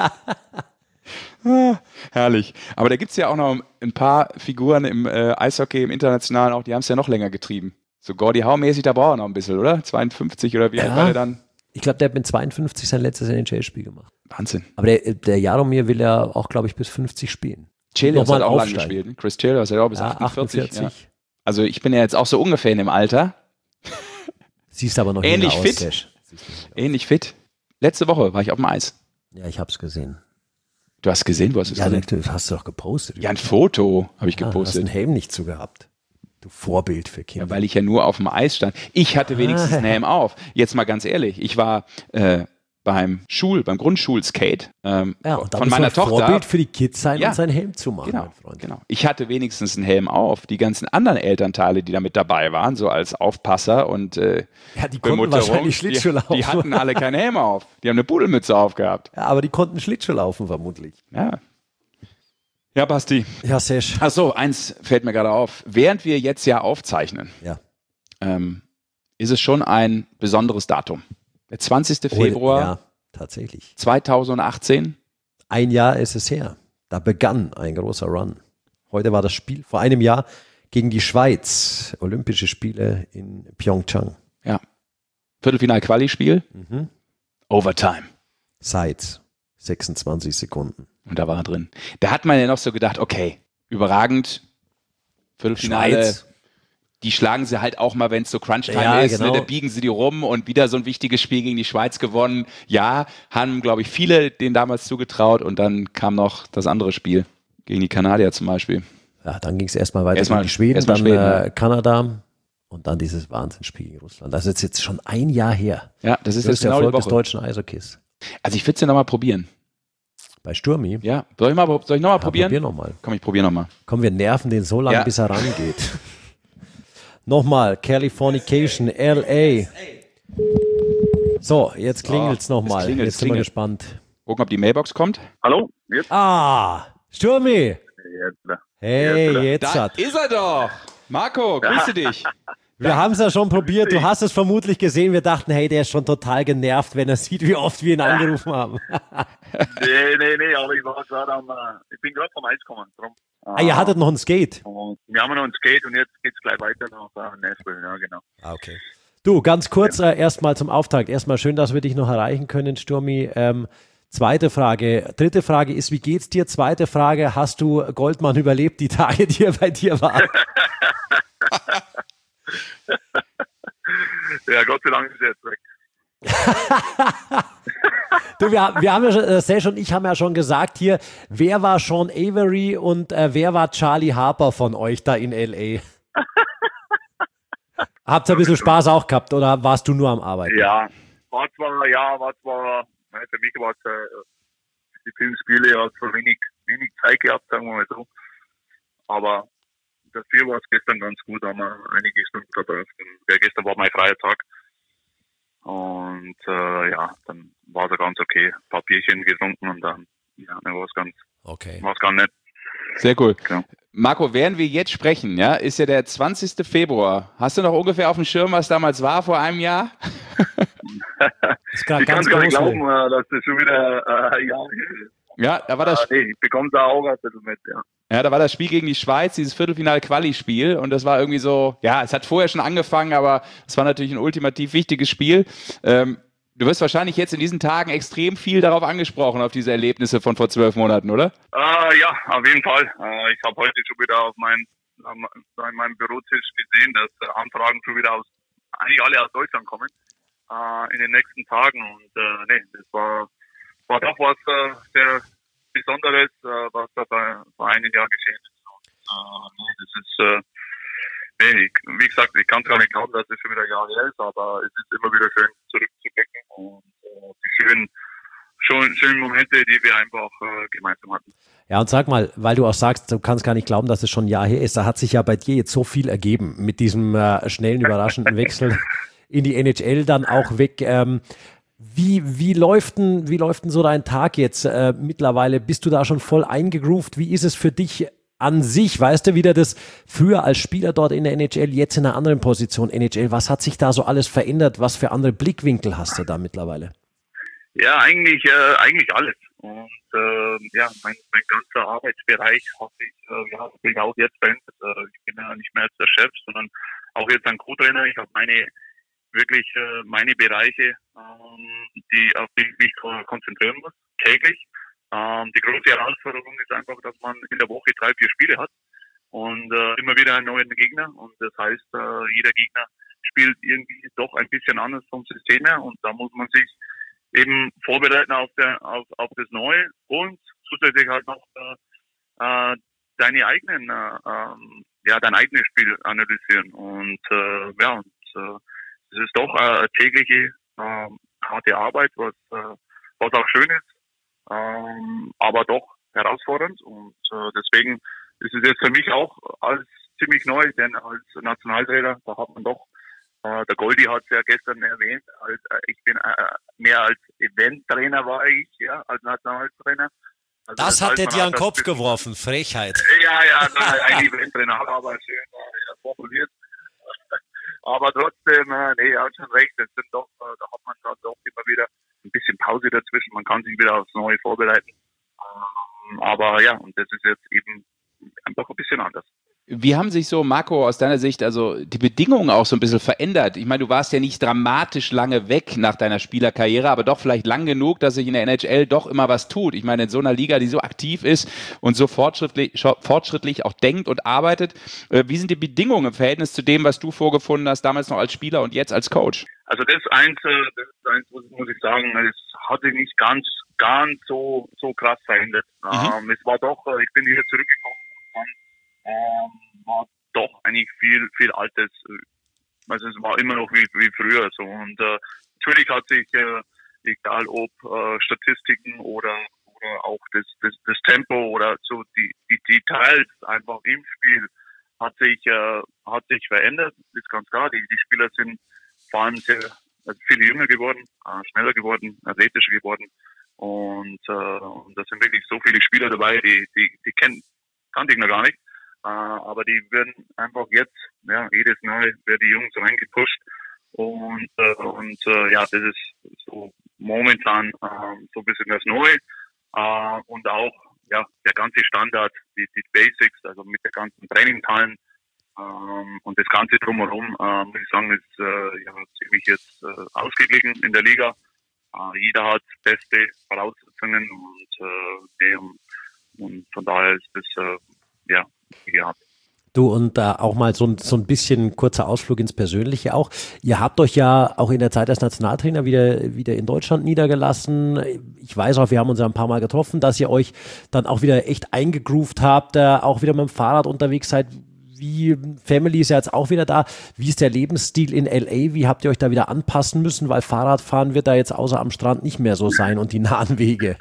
Ah, herrlich. Aber da gibt es ja auch noch ein paar Figuren im äh, Eishockey, im Internationalen auch, die haben es ja noch länger getrieben. So Gordie Howe-mäßig, da braucht er noch ein bisschen, oder? zweiundfünfzig oder wie alt Ja. war der dann? Ich glaube, der hat mit zweiundfünfzig sein letztes N H L-Spiel gemacht. Wahnsinn. Aber der, der Jaromir will ja auch, glaube ich, bis fünfzig spielen. Chelios Nochmal hat auch lange aufsteigen. gespielt. Ne? Chris Chelios hat auch bis Ja, achtundvierzig. achtundvierzig. Ja. Also ich bin ja jetzt auch so ungefähr in dem Alter. Siehst aber noch Ähnlich jünger aus, fit. Serge. Ähnlich fit. Letzte Woche war ich auf dem Eis. Ja, ich hab's gesehen. Du hast gesehen, wo hast du es Ja, gesehen? das hast du doch gepostet. Ja, ein Foto habe ich Ah, hast gepostet. einen Helm nicht zu gehabt. Du Vorbild für Kinder. Ja, weil ich ja nur auf dem Eis stand. Ich hatte wenigstens einen Helm auf. Jetzt mal ganz ehrlich, ich war äh, beim Schul, beim Grundschulskate ähm, Ja, und da von muss meiner man Tochter. Vorbild für die Kids sein Ja. und seinen Helm zu machen, Genau, mein Freund. genau. Ich hatte wenigstens einen Helm auf. Die ganzen anderen Elternteile, die da mit dabei waren, so als Aufpasser und äh, Ja, die konnten Bemutterung, wahrscheinlich Schlittschuh die, laufen. die hatten alle keinen Helm auf. Die haben eine Pudelmütze aufgehabt. Ja, aber die konnten Schlittschuh laufen, vermutlich. Ja. Ja, Basti. Ja, Sesh. Ach so, eins fällt mir gerade auf. Während wir jetzt ja aufzeichnen, Ja. ähm, ist es schon ein besonderes Datum. Der zwanzigster Februar Ja, tatsächlich. zweitausendachtzehn. Ein Jahr ist es her. Da begann ein großer Run. Heute war das Spiel vor einem Jahr gegen die Schweiz. Olympische Spiele in Pyeongchang. Ja. Viertelfinal-Quali-Spiel. Mhm. Overtime. Seit sechsundzwanzig Sekunden. Und da war er drin. Da hat man ja noch so gedacht, okay, überragend. Viertelfinale. Schweiz. Die schlagen sie halt auch mal, wenn es so Crunch-Time Ja, ist. genau. Ne, da biegen sie die rum und wieder so ein wichtiges Spiel gegen die Schweiz gewonnen. Ja, haben, glaube ich, viele denen damals zugetraut. Und dann kam noch das andere Spiel gegen die Kanadier zum Beispiel. Ja, dann ging es erstmal weiter Erstmal- gegen die Schweden, erstmal dann Schweden, äh, ja. Kanada und dann dieses Wahnsinnsspiel gegen Russland. Das ist jetzt schon ein Jahr her. Ja, das ist Das jetzt ist der genau die Erfolg des Woche. deutschen Eishockeys. Also ich würde es ja nochmal probieren. Bei Sturmi. Ja, soll ich, mal, soll ich nochmal Ja, probieren? probier nochmal. Komm, ich probiere nochmal. Komm, wir nerven den so lange, Ja. bis er rangeht. Nochmal, Californication, L A. So, jetzt klingelt es So, nochmal. es klingelt, Jetzt es sind wir klingelt. gespannt. Gucken, ob die Mailbox kommt. Hallo? Jetzt? Ah, Sturmi. Jetzt. Hey, Ja, jetzt Da hat. ist er doch. Marco, grüße dich. Wir haben es ja schon probiert. Du hast es vermutlich gesehen. Wir dachten, hey, der ist schon total genervt, wenn er sieht, wie oft wir ihn angerufen haben. Nee, nee, nee, aber ich war gerade am, äh, ich bin gerade vom Eis gekommen. Drum. Ah, ihr hattet noch ein Skate. Und wir haben noch ein Skate und jetzt geht's gleich weiter nach äh, Nashville, ja genau. Ah, okay. Du, ganz kurz äh, erstmal zum Auftakt. Erstmal schön, dass wir dich noch erreichen können, Sturmi. Ähm, zweite Frage. Dritte Frage ist, wie geht's dir? Zweite Frage, hast du Goldmann überlebt, die Tage, die er bei dir war? Ja, Gott sei Dank ist er jetzt weg. Du, wir, wir haben ja schon, äh, Sesh und ich haben ja schon gesagt hier, wer war Sean Avery und äh, wer war Charlie Harper von euch da in L A? Habt ihr ein bisschen Spaß auch gehabt oder warst du nur am Arbeiten? Ja, war zwar, ja, war zwar, nein, für mich war es, äh, die Filmspiele hat so wenig, wenig Zeit gehabt, sagen wir mal so. Aber dafür war es gestern ganz gut, haben wir einige Stunden verbracht. Und, ja, gestern war mein freier Tag. Und äh, ja, dann war es ganz okay. Ein paar Bierchen getrunken und dann, ja, dann war es ganz, Okay. war's ganz nett. Sehr cool. Ja. Marco, während wir jetzt sprechen, ja, ist ja der zwanzigste Februar. Hast du noch ungefähr auf dem Schirm, was damals war vor einem Jahr? Ist grad Ich kann ganz es gar nicht groß, glauben, äh, dass das schon wieder, äh, ja, Ja, da war das, äh, nee, ich bekomme da auch ein bisschen mit, ja. ja, da war das Spiel gegen die Schweiz, dieses Viertelfinal-Quali-Spiel. Und das war irgendwie so, ja, es hat vorher schon angefangen, aber es war natürlich ein ultimativ wichtiges Spiel. Ähm, du wirst wahrscheinlich jetzt in diesen Tagen extrem viel darauf angesprochen, auf diese Erlebnisse von vor zwölf Monaten, oder? Äh, ja, auf jeden Fall. Äh, ich habe heute schon wieder auf mein, an meinem Bürotisch gesehen, dass äh, Anfragen schon wieder aus, eigentlich alle aus Deutschland kommen, äh, in den nächsten Tagen. Und äh, nee, das war, war doch was äh, sehr Besonderes, äh, was da vor, vor einem Jahr geschehen ist. Und, äh, nee, das ist, äh, nee, ich, wie gesagt, ich kann gar nicht glauben, dass es schon wieder ein Jahr her ist, aber es ist immer wieder schön zurückzublicken und äh, die schönen, schönen, schönen Momente, die wir einfach äh, gemeinsam hatten. Ja, und sag mal, weil du auch sagst, du kannst gar nicht glauben, dass es schon ein Jahr her ist, da hat sich ja bei dir jetzt so viel ergeben mit diesem äh, schnellen, überraschenden Wechsel in die N H L dann auch weg. Ähm, wie, wie, läuft denn, wie läuft denn so dein Tag jetzt äh, mittlerweile? Bist du da schon voll eingegroovt? Wie ist es für dich an sich? Weißt du, wieder das früher als Spieler dort in der N H L, jetzt in einer anderen Position N H L. Was hat sich da so alles verändert? Was für andere Blickwinkel hast du da mittlerweile? Ja, eigentlich, äh, eigentlich alles. Und äh, ja, mein, mein ganzer Arbeitsbereich hat sich äh, ja, natürlich auch jetzt verändert. Äh, ich bin ja nicht mehr als der Chef, sondern auch jetzt ein Co-Trainer. Ich habe meine wirklich äh, meine Bereiche, ähm, die auf die ich mich konzentrieren muss, täglich. Ähm, die große Herausforderung ist einfach, dass man in der Woche drei, vier Spiele hat und äh, immer wieder einen neuen Gegner. Und das heißt, äh, jeder Gegner spielt irgendwie doch ein bisschen anders vom System her und da muss man sich eben vorbereiten auf, der, auf, auf das Neue und zusätzlich halt noch äh, deine eigenen, äh, ähm, ja, dein eigenes Spiel analysieren. Und äh, ja, und äh, es ist doch äh, eine tägliche äh, harte Arbeit, was, äh, was auch schön ist, ähm, aber doch herausfordernd. Und äh, deswegen ist es jetzt für mich auch alles ziemlich neu, denn als Nationaltrainer, da hat man doch der Goldi hat es ja gestern erwähnt, als, äh, ich bin äh, mehr als Eventtrainer war ich, ja, als Nationaltrainer. Also Das, das hat der dir an den Kopf bisschen, geworfen, Frechheit. Ja, ja, nein, ein Eventtrainer, aber schön äh, formuliert. Aber trotzdem, äh, nee, er hat schon recht, das sind doch, äh, da hat man dann doch immer wieder ein bisschen Pause dazwischen, man kann sich wieder aufs Neue vorbereiten. Ähm, aber ja, und das ist jetzt eben einfach ein bisschen bisschen anders. Wie haben sich so, Marco, aus deiner Sicht, also die Bedingungen auch so ein bisschen verändert? Ich meine, du warst ja nicht dramatisch lange weg nach deiner Spielerkarriere, aber doch vielleicht lang genug, dass sich in der N H L doch immer was tut. Ich meine, in so einer Liga, die so aktiv ist und so fortschrittlich, fortschrittlich auch denkt und arbeitet, äh, wie sind die Bedingungen im Verhältnis zu dem, was du vorgefunden hast, damals noch als Spieler und jetzt als Coach? Also das eins, äh, das ist eins, muss ich sagen, es hat sich nicht ganz, ganz so, so krass verändert. Mhm. Ähm, es war doch, äh, ich bin hier zurückgekommen und Ähm, war doch eigentlich viel, viel Altes. Also es war immer noch wie, wie früher so. Und äh, natürlich hat sich, äh, egal ob äh, Statistiken oder oder auch das, das, das Tempo oder so die, die Details einfach im Spiel hat sich äh, hat sich verändert. Das ist ganz klar. Die, die Spieler sind vor allem sehr also viel jünger geworden, äh, schneller geworden, athletischer geworden. Und, äh, und da sind wirklich so viele Spieler dabei, die die, die kennen kannte ich noch gar nicht. Uh, aber die werden einfach jetzt, ja, jedes Mal werden die Jungs reingepusht und, äh, und äh, ja, das ist so momentan äh, so ein bisschen das Neue uh, und auch, ja, der ganze Standard, die, die Basics, also mit der ganzen Trainingteilen ähm, und das Ganze drumherum, äh, muss ich sagen, ist äh, ja, ziemlich jetzt äh, ausgeglichen in der Liga. Uh, jeder hat beste Voraussetzungen und, äh, und von daher ist das, äh, ja, gehabt. Du, und da äh, auch mal so ein, so ein bisschen kurzer Ausflug ins Persönliche auch. Ihr habt euch ja auch in der Zeit als Nationaltrainer wieder, wieder in Deutschland niedergelassen. Ich weiß auch, wir haben uns ja ein paar Mal getroffen, dass ihr euch dann auch wieder echt eingegroovt habt, äh, auch wieder mit dem Fahrrad unterwegs seid. Wie, Family ist ja jetzt auch wieder da. Wie ist der Lebensstil in L A? Wie habt ihr euch da wieder anpassen müssen? Weil Fahrradfahren wird da jetzt außer am Strand nicht mehr so sein und die nahen Wege.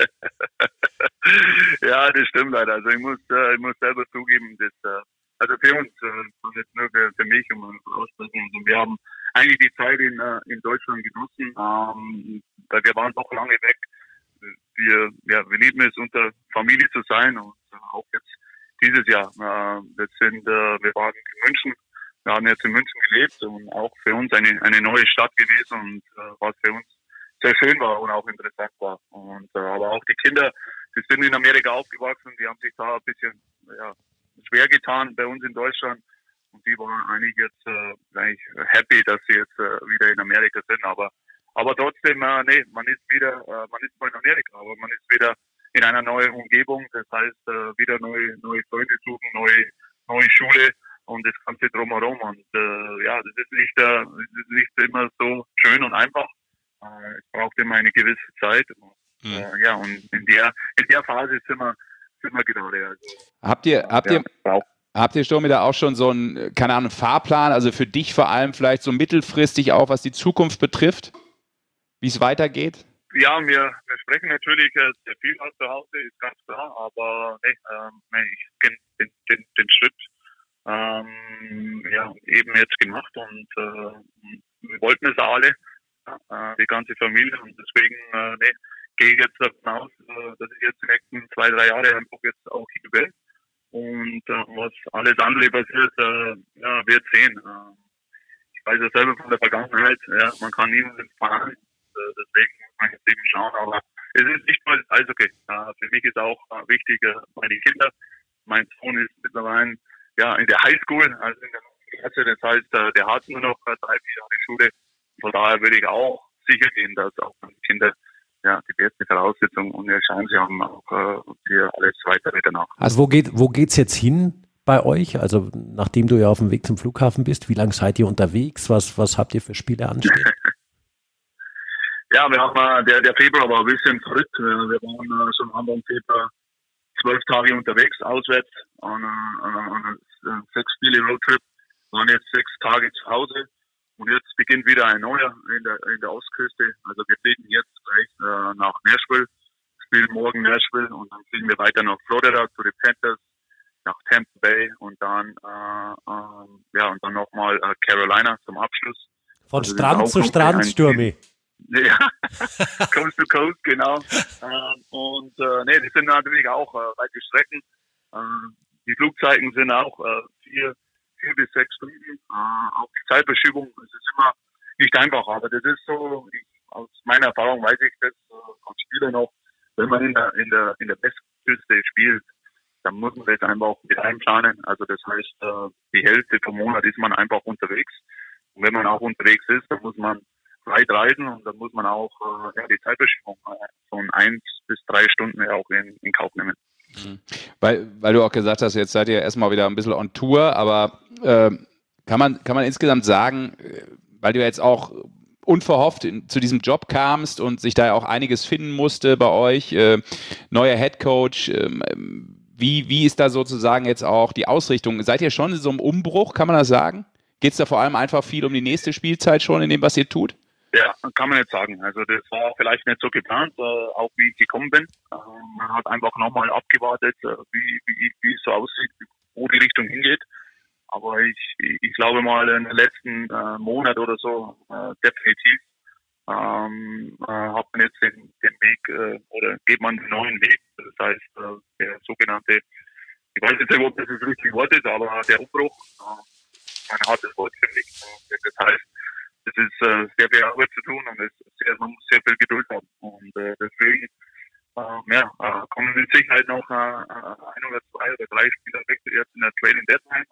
Ja, das stimmt leider. Also ich muss, äh, ich muss selber zugeben, dass, äh, also für uns, äh, nicht nur für, für mich, um aussprechen, also wir haben eigentlich die Zeit in, äh, in Deutschland genossen, ähm, weil wir waren doch lange weg. Wir, ja, wir lieben es, unter Familie zu sein und äh, auch jetzt dieses Jahr. Äh, wir sind, äh, wir waren in München, wir haben jetzt in München gelebt und auch für uns eine, eine neue Stadt gewesen und äh, was für uns sehr schön war und auch interessant war. Und äh, aber auch die Kinder, die sind in Amerika aufgewachsen, die haben sich da ein bisschen ja, schwer getan bei uns in Deutschland und die waren eigentlich jetzt äh, eigentlich happy, dass sie jetzt äh, wieder in Amerika sind. Aber aber trotzdem, äh, nee, man ist wieder, äh, man ist zwar in Amerika, aber man ist wieder in einer neuen Umgebung. Das heißt, äh, wieder neue neue Freunde suchen, neue neue Schule und das Ganze drumherum. Und äh, ja, das ist nicht, äh, das ist nicht immer so schön und einfach. Äh, es braucht immer eine gewisse Zeit. Mhm. Äh, ja, und in der in der Phase sind wir, sind wir gerade. Also, habt ihr, habt ja, ihr, braucht. habt ihr Sturmi da auch schon so einen, keine Ahnung, Fahrplan, also für dich vor allem vielleicht so mittelfristig auch, was die Zukunft betrifft, wie es weitergeht? Ja, wir, wir sprechen natürlich äh, sehr viel aus zu Hause, ist ganz klar, aber nee, ähm, nee, ich kenne den, den, den Schritt ähm, ja, eben jetzt gemacht und äh, wir wollten es alle, äh, die ganze Familie und deswegen äh, nee, gehe ich jetzt davon aus, äh, dass ich jetzt die nächsten zwei, drei Jahre einfach jetzt auch hier bin und äh, was alles andere passiert, äh, ja, wird sehen. Äh, ich weiß ja selber von der Vergangenheit, ja, man kann niemanden fahren. Deswegen muss man jetzt eben schauen, aber es ist nicht mal alles okay. Für mich ist auch wichtig, meine Kinder. Mein Sohn ist mittlerweile ja in der Highschool, also in der Klasse. Das heißt, der hat nur noch drei, vier Jahre Schule. Von daher würde ich auch sicher gehen, dass auch meine Kinder ja die beste Voraussetzung und eine Chance haben auch für alles weitere danach. Also wo geht wo geht's jetzt hin bei euch? Also nachdem du ja auf dem Weg zum Flughafen bist, wie lange seid ihr unterwegs? Was was habt ihr für Spiele anstehen? Ja, wir haben, der, der Februar war ein bisschen verrückt. Wir waren schon Anfang Februar zwölf Tage unterwegs, auswärts, an, an, an, an sechs Spiele Roadtrip, waren jetzt sechs Tage zu Hause und jetzt beginnt wieder ein neuer in der, in der Ostküste. Also wir fliegen jetzt gleich äh, nach Nashville, spielen morgen Nashville und dann fliegen wir weiter nach Florida zu den Panthers, nach Tampa Bay und dann, äh, äh, ja, und dann nochmal äh, Carolina zum Abschluss. Von also Strand zu Strand, Sturmi. Ja, Coast to Coast, genau. Ähm, und äh, nee, die sind natürlich auch äh, weite Strecken. Ähm, die Flugzeiten sind auch äh, vier, vier bis sechs Stunden. Äh, auch die Zeitverschiebung, das ist immer nicht einfach, aber das ist so, ich, aus meiner Erfahrung weiß ich das äh, als Spieler noch, wenn man in der in der in der Westküste spielt, dann muss man das einfach mit einplanen. Also das heißt, äh, die Hälfte vom Monat ist man einfach unterwegs. Und wenn man auch unterwegs ist, dann muss man weit reisen und dann muss man auch äh, ja, die Zeitverschiebung äh, von eins bis drei Stunden ja auch in, in Kauf nehmen. Mhm. Weil, weil du auch gesagt hast, jetzt seid ihr erstmal wieder ein bisschen on Tour, aber äh, kann man, kann man insgesamt sagen, weil du jetzt auch unverhofft in, zu diesem Job kamst und sich da ja auch einiges finden musste bei euch, äh, neuer Headcoach, äh, wie, wie ist da sozusagen jetzt auch die Ausrichtung? Seid ihr schon in so einem Umbruch, kann man das sagen? Geht es da vor allem einfach viel um die nächste Spielzeit schon in dem, was ihr tut? Ja, kann man nicht sagen. Also das war vielleicht nicht so geplant, äh, auch wie ich gekommen bin. Äh, man hat einfach nochmal abgewartet, äh, wie, wie, wie es so aussieht, wo die Richtung hingeht. Aber ich, ich glaube mal, in den letzten äh, Monat oder so äh, definitiv ähm, äh, hat man jetzt den, den Weg äh, oder geht man den neuen Weg. Das heißt, äh, der sogenannte, ich weiß jetzt nicht, ob das das richtige Wort ist, aber der Umbruch, äh, man hat das Wort für mich. Äh, das heißt, es ist äh, sehr viel Arbeit zu tun und es sehr, man muss sehr viel Geduld haben. Und äh, deswegen äh, ja, äh, kommen mit Sicherheit noch äh, ein oder zwei oder drei Spieler weg jetzt in der Training Deadline.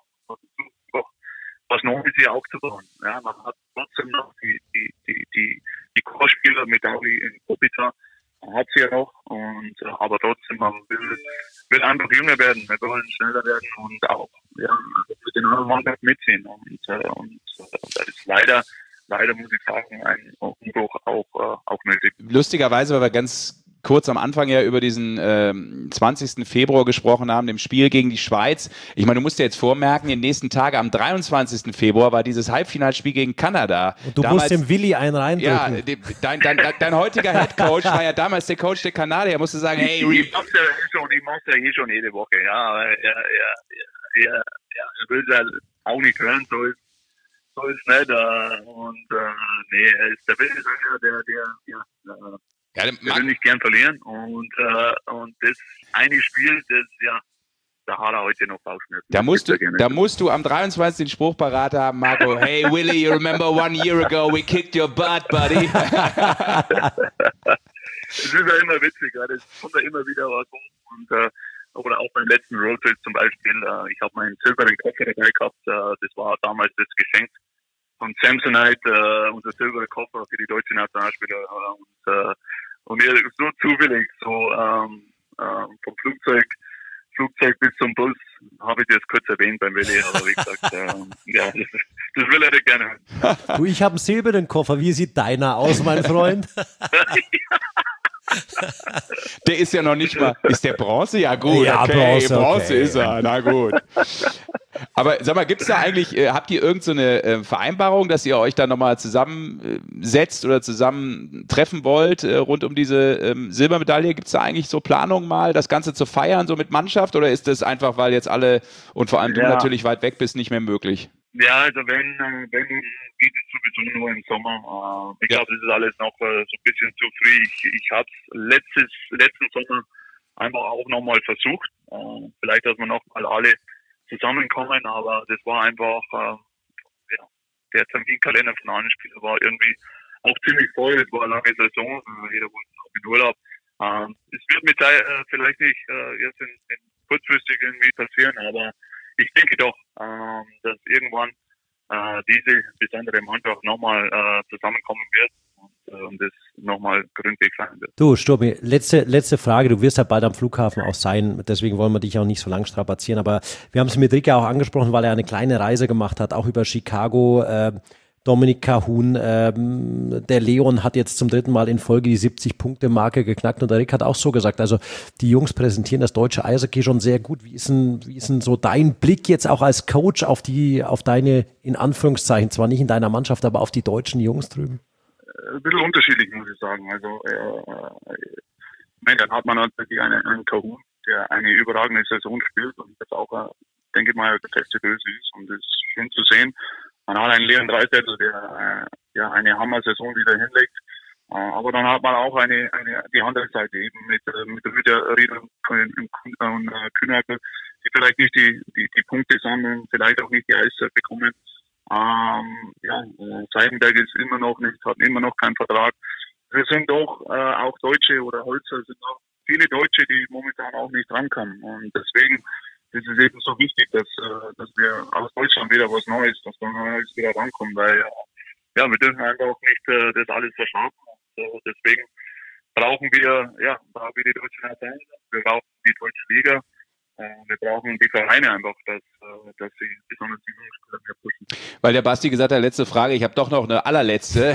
Was Neues hier aufzubauen. Ja, man hat trotzdem noch die, die, die, die, die Core-Spieler mit Audi in Kopitar, man hat sie ja noch, und, aber trotzdem, man will, will einfach jünger werden, wir wollen schneller werden und auch, ja, mit den anderen Mannschaft mitziehen. Und, äh, und äh, das ist leider, leider muss ich sagen, ein Umbruch auch, äh, auch nötig. Lustigerweise, weil wir ganz kurz am Anfang ja über diesen ähm, zwanzigsten Februar gesprochen haben, dem Spiel gegen die Schweiz. Ich meine, du musst dir jetzt vormerken, in den nächsten Tagen, am dreiundzwanzigsten Februar war dieses Halbfinalspiel gegen Kanada. Und du damals, musst dem Willi einen reindrücken. Ja, dein, dein, dein, dein heutiger Headcoach war ja damals der Coach der Kanadier. Er musste sagen, hey, ich, ich mach's ja schon, ich mach's ja hier schon jede Woche, ja, aber ja, ja, ja, ja, ja, er will es halt auch nicht hören, so ist so ist nicht, äh, und äh, nee, er ist der Willi, der, der, der, ja, äh, Ja, der will nicht gern verlieren, und, äh, und das eine Spiel, das, ja, da hat er heute noch ausschnitt. Da musst du, da musst du am dreiundzwanzigsten den Spruch parat haben, Marco, hey Willi, you remember one year ago we kicked your butt, buddy. Das ist ja immer witzig, ja, das kommt ja immer wieder was um, und, äh, oder auch beim letzten Roadtrip zum Beispiel, äh, ich habe meinen silbernen Koffer dabei gehabt, äh, das war damals das Geschenk von Samsonite, äh, unser silberer Koffer für die deutsche Nationalspieler, äh, und, äh, und mir so zufällig, so ähm, äh, vom Flugzeug, Flugzeug bis zum Bus, habe ich das kurz erwähnt beim Willi, aber wie gesagt, äh, ja, das, das will er nicht gerne hören. Du, ich habe einen silbernen Koffer, wie sieht deiner aus, mein Freund? Der ist ja noch nicht mal, ist der Bronze? Ja gut, ja, okay, Bronze, Bronze okay. ist er, na gut. Aber sag mal, gibt es da eigentlich, äh, habt ihr irgend so eine äh, Vereinbarung, dass ihr euch da nochmal zusammensetzt oder zusammen treffen wollt äh, rund um diese ähm, Silbermedaille? Gibt es da eigentlich so Planungen mal, das Ganze zu feiern, so mit Mannschaft, oder ist das einfach, weil jetzt alle und vor allem du Ja. natürlich weit weg bist, nicht mehr möglich? Ja, also wenn, äh, wenn geht es sowieso nur im Sommer. Äh, ich Ja. glaube, das ist alles noch äh, so ein bisschen zu früh. Ich, ich habe es letztes letzten Sommer einfach auch nochmal versucht. Äh, vielleicht, dass wir nochmal alle zusammenkommen, aber das war einfach, äh, ja, der Terminkalender von allen Spielern war irgendwie auch ziemlich voll. Es war eine lange Saison, äh, jeder wollte noch in Urlaub. Äh, es wird mit Zeit äh, vielleicht nicht äh, jetzt in, in kurzfristig irgendwie passieren, aber ich denke doch, äh, dass irgendwann äh, diese besondere Mannschaft nochmal äh, zusammenkommen wird und, äh, und das nochmal gründlich sein wird. Du, Sturmi, letzte, letzte Frage. Du wirst ja bald am Flughafen auch sein, deswegen wollen wir dich auch nicht so lang strapazieren, aber wir haben es mit Rick auch angesprochen, weil er eine kleine Reise gemacht hat, auch über Chicago. Äh, Dominik Kahun, ähm, der Leon hat jetzt zum dritten Mal in Folge die siebzig-Punkte-Marke geknackt, und der Rick hat auch so gesagt, also die Jungs präsentieren das deutsche Eishockey schon sehr gut. Wie ist denn, wie ist denn so dein Blick jetzt auch als Coach auf die, auf deine, in Anführungszeichen, zwar nicht in deiner Mannschaft, aber auf die deutschen Jungs drüben? Ein bisschen unterschiedlich, muss ich sagen. Also, äh, ich meine, dann hat man natürlich einen, einen Kahun, der eine überragende Saison spielt und das auch, äh, denke ich mal, der feste Böse ist, und das ist schön zu sehen. Man hat einen Leon Draisaitl, der äh, ja eine Hammer-Saison wieder hinlegt. Äh, aber dann hat man auch eine, eine die andere Seite eben mit, äh, mit der Rüder, Rieder und äh, Kühnhackl, die vielleicht nicht die, die, die Punkte sammeln, vielleicht auch nicht die Eiszeit bekommen. Ähm, ja, äh, Seidenberg ist immer noch nicht, hat immer noch keinen Vertrag. Wir sind doch äh, auch Deutsche oder Holzer sind auch viele Deutsche, die momentan auch nicht rankommen. Und deswegen ist es eben so wichtig, dass, äh, dass wir aus Deutschland wieder was Neues, dass da Neues wieder rankommt, weil ja, wir dürfen einfach nicht äh, das alles verschlafen. Und, äh, deswegen brauchen wir, ja, brauchen wir die deutsche Nation, wir brauchen die deutsche Liga. Wir brauchen die Vereine einfach, dass, dass sie besonders die jungen Spieler mehr pushen. Weil der Basti gesagt hat, letzte Frage, ich habe doch noch eine allerletzte.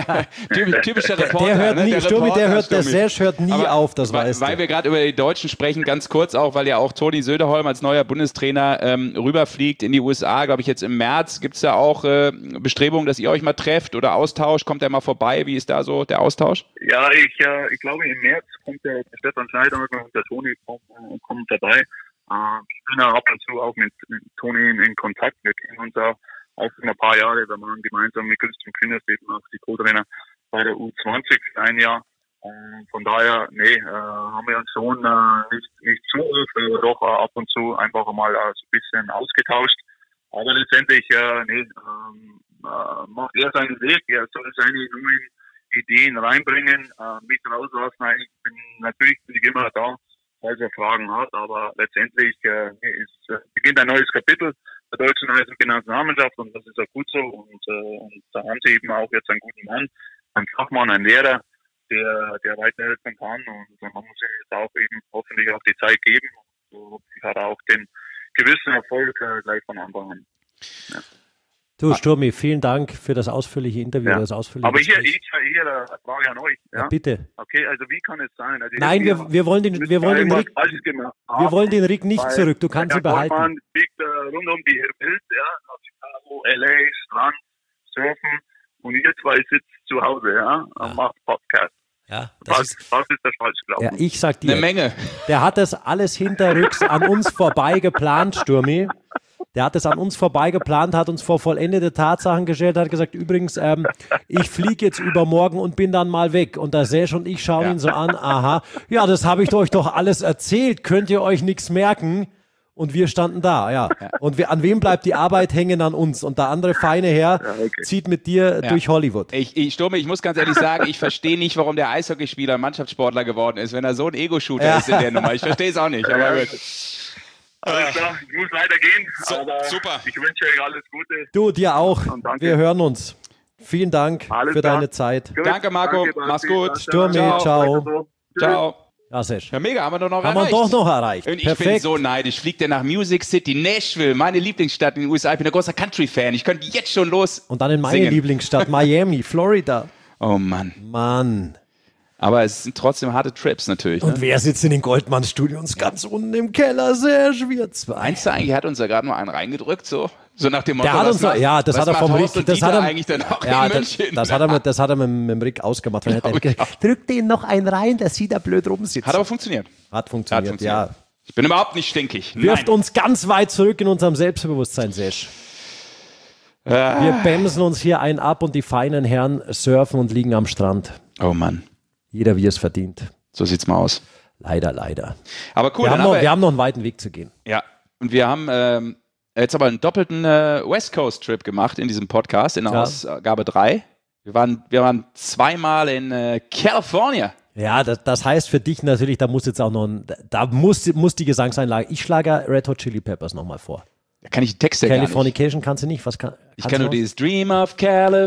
Typischer Reporter. Der hört ne? nie, der Sturmi, der hört, der Sturmi. Serge hört nie Aber auf, das weil, weißt du. Weil wir gerade über die Deutschen sprechen, ganz kurz auch, weil ja auch Toni Söderholm als neuer Bundestrainer ähm, rüberfliegt in die U S A, glaube ich jetzt im März. Gibt es da auch äh, Bestrebungen, dass ihr euch mal trefft oder Austausch? Kommt er mal vorbei? Wie ist da so der Austausch? Ja, ich, äh, ich glaube im März kommt der, der Stefan Schneider und der Toni kommt, kommt dabei. Uh, ich bin ja ab und zu auch mit, mit Toni in, in Kontakt. Wir kennen uns ja auch schon ein paar Jahre. Wir waren gemeinsam mit Christian Kühners eben auch die Co-Trainer bei der U zwanzig für ein Jahr. Uh, von daher, nee, uh, haben wir uns schon uh, nicht, nicht zu oft, aber doch uh, ab und zu einfach mal uh, so ein bisschen ausgetauscht. Aber letztendlich, uh, nee, um, uh, macht er seinen Weg. Er soll seine neuen Ideen reinbringen, uh, mich rauslassen. Ich bin natürlich bin ich immer da, falls er Fragen hat, aber letztendlich äh, ist, äh, beginnt ein neues Kapitel der deutschen Eishockey-Nationalmannschaft und das ist auch gut so und, äh, und da haben sie eben auch jetzt einen guten Mann, einen Fachmann, einen Lehrer, der, der weiterhelfen kann und dann muss er jetzt auch eben hoffentlich auch die Zeit geben und so hat er auch den gewissen Erfolg äh, gleich von Anfang an. Ja. Du, Sturmi, vielen Dank für das ausführliche Interview. Ja. Das ausführliche Aber hier, Gespräch. ich, hier eine Frage an euch. Ja? Ja, bitte. Okay, also wie kann es sein? Also Nein, wir, wir wollen den, wir wollen den Rick, wir wollen den Rick nicht zurück. Du kannst ihn behalten. Man fliegt äh, rund um die Welt, ja, nach Chicago, L A, Strand, Surfen und ihr zwei sitzt zu Hause, ja, und Ja. macht Podcast. Ja, das Was, ist, was ist das falsch gelaufen? ja, ich sag dir, Eine Menge. der hat das alles hinterrücks an uns vorbei geplant, Sturmi. Der hat es an uns vorbei geplant, hat uns vor vollendete Tatsachen gestellt, hat gesagt, übrigens, ähm, ich fliege jetzt übermorgen und bin dann mal weg. Und da Serge und ich schauen Ja. ihn so an, aha, ja, das habe ich euch doch alles erzählt, könnt ihr euch nichts merken? Und wir standen da, ja. Und wir, an wem bleibt die Arbeit hängen? An uns. Und der andere feine Herr Ja, okay. zieht mit dir Ja. durch Hollywood. Ich, ich, Sturme, ich muss ganz ehrlich sagen, ich verstehe nicht, warum der Eishockeyspieler Mannschaftssportler geworden ist, wenn er so ein Ego-Shooter Ja. ist in der Nummer. Ich verstehe es auch nicht, aber gut. Alles klar, ich muss leider gehen, So, aber super. ich wünsche euch alles Gute. Du, dir auch. Und danke. Wir hören uns. Vielen Dank Alles für klar. deine Zeit. Gut, Danke, Marco. Basti. Mach's gut. Sturmi, Ciao. ciao. Weiter so. Tschüss. Ciao. Ja, Serge. Ja, mega, haben wir doch noch Haben wir erreicht. doch noch erreicht. Und ich Perfekt. bin so neidisch. Fliegt er nach Music City, Nashville, meine Lieblingsstadt in den U S A. Ich bin ein großer Country-Fan. Ich könnte jetzt schon los Und dann in meine singen. Lieblingsstadt, Miami, Florida. Oh Mann. Mann. Aber es sind trotzdem harte Trips natürlich. Und Ne? wer sitzt in den Goldmann-Studios ganz unten im Keller? Serge, wir zwei. Meinst du eigentlich, er hat uns da gerade nur einen reingedrückt, so? So nach dem Motto, Der hat was uns noch, macht- ja, das was hat er macht vom Rick, Horst und das hat Dieter er eigentlich dann auch ja, in das, München? das hat er mit, das hat er mit, mit dem Rick ausgemacht. Weil er hat gesagt, drück den noch einen rein, dass sie da blöd rumsitzt. Hat aber funktioniert. Hat funktioniert, Hat funktioniert. ja. Ich bin überhaupt nicht stinkig. Wirft Nein. uns ganz weit zurück in unserem Selbstbewusstsein, Serge. Ah. Wir bämsen uns hier einen ab und die feinen Herren surfen und liegen am Strand. Oh Mann, Jeder, wie es verdient. so sieht's mal aus. Leider, leider. Aber cool, Wir dann haben, noch, haben wir haben noch einen weiten Weg zu gehen. ja, und wir haben ähm, jetzt aber einen doppelten äh, West Coast Trip gemacht in diesem Podcast, in der Ja. Ausgabe drei. Wir waren, wir waren zweimal in äh, California. Ja, das, das heißt für dich natürlich, da muss jetzt auch noch ein, da muss, muss die Gesangseinlage, ich schlage Red Hot Chili Peppers nochmal vor. Da kann ich die Texte gar nicht. Californication kannst du nicht, was kann, Ich kannst kann du nur noch? dieses Dream of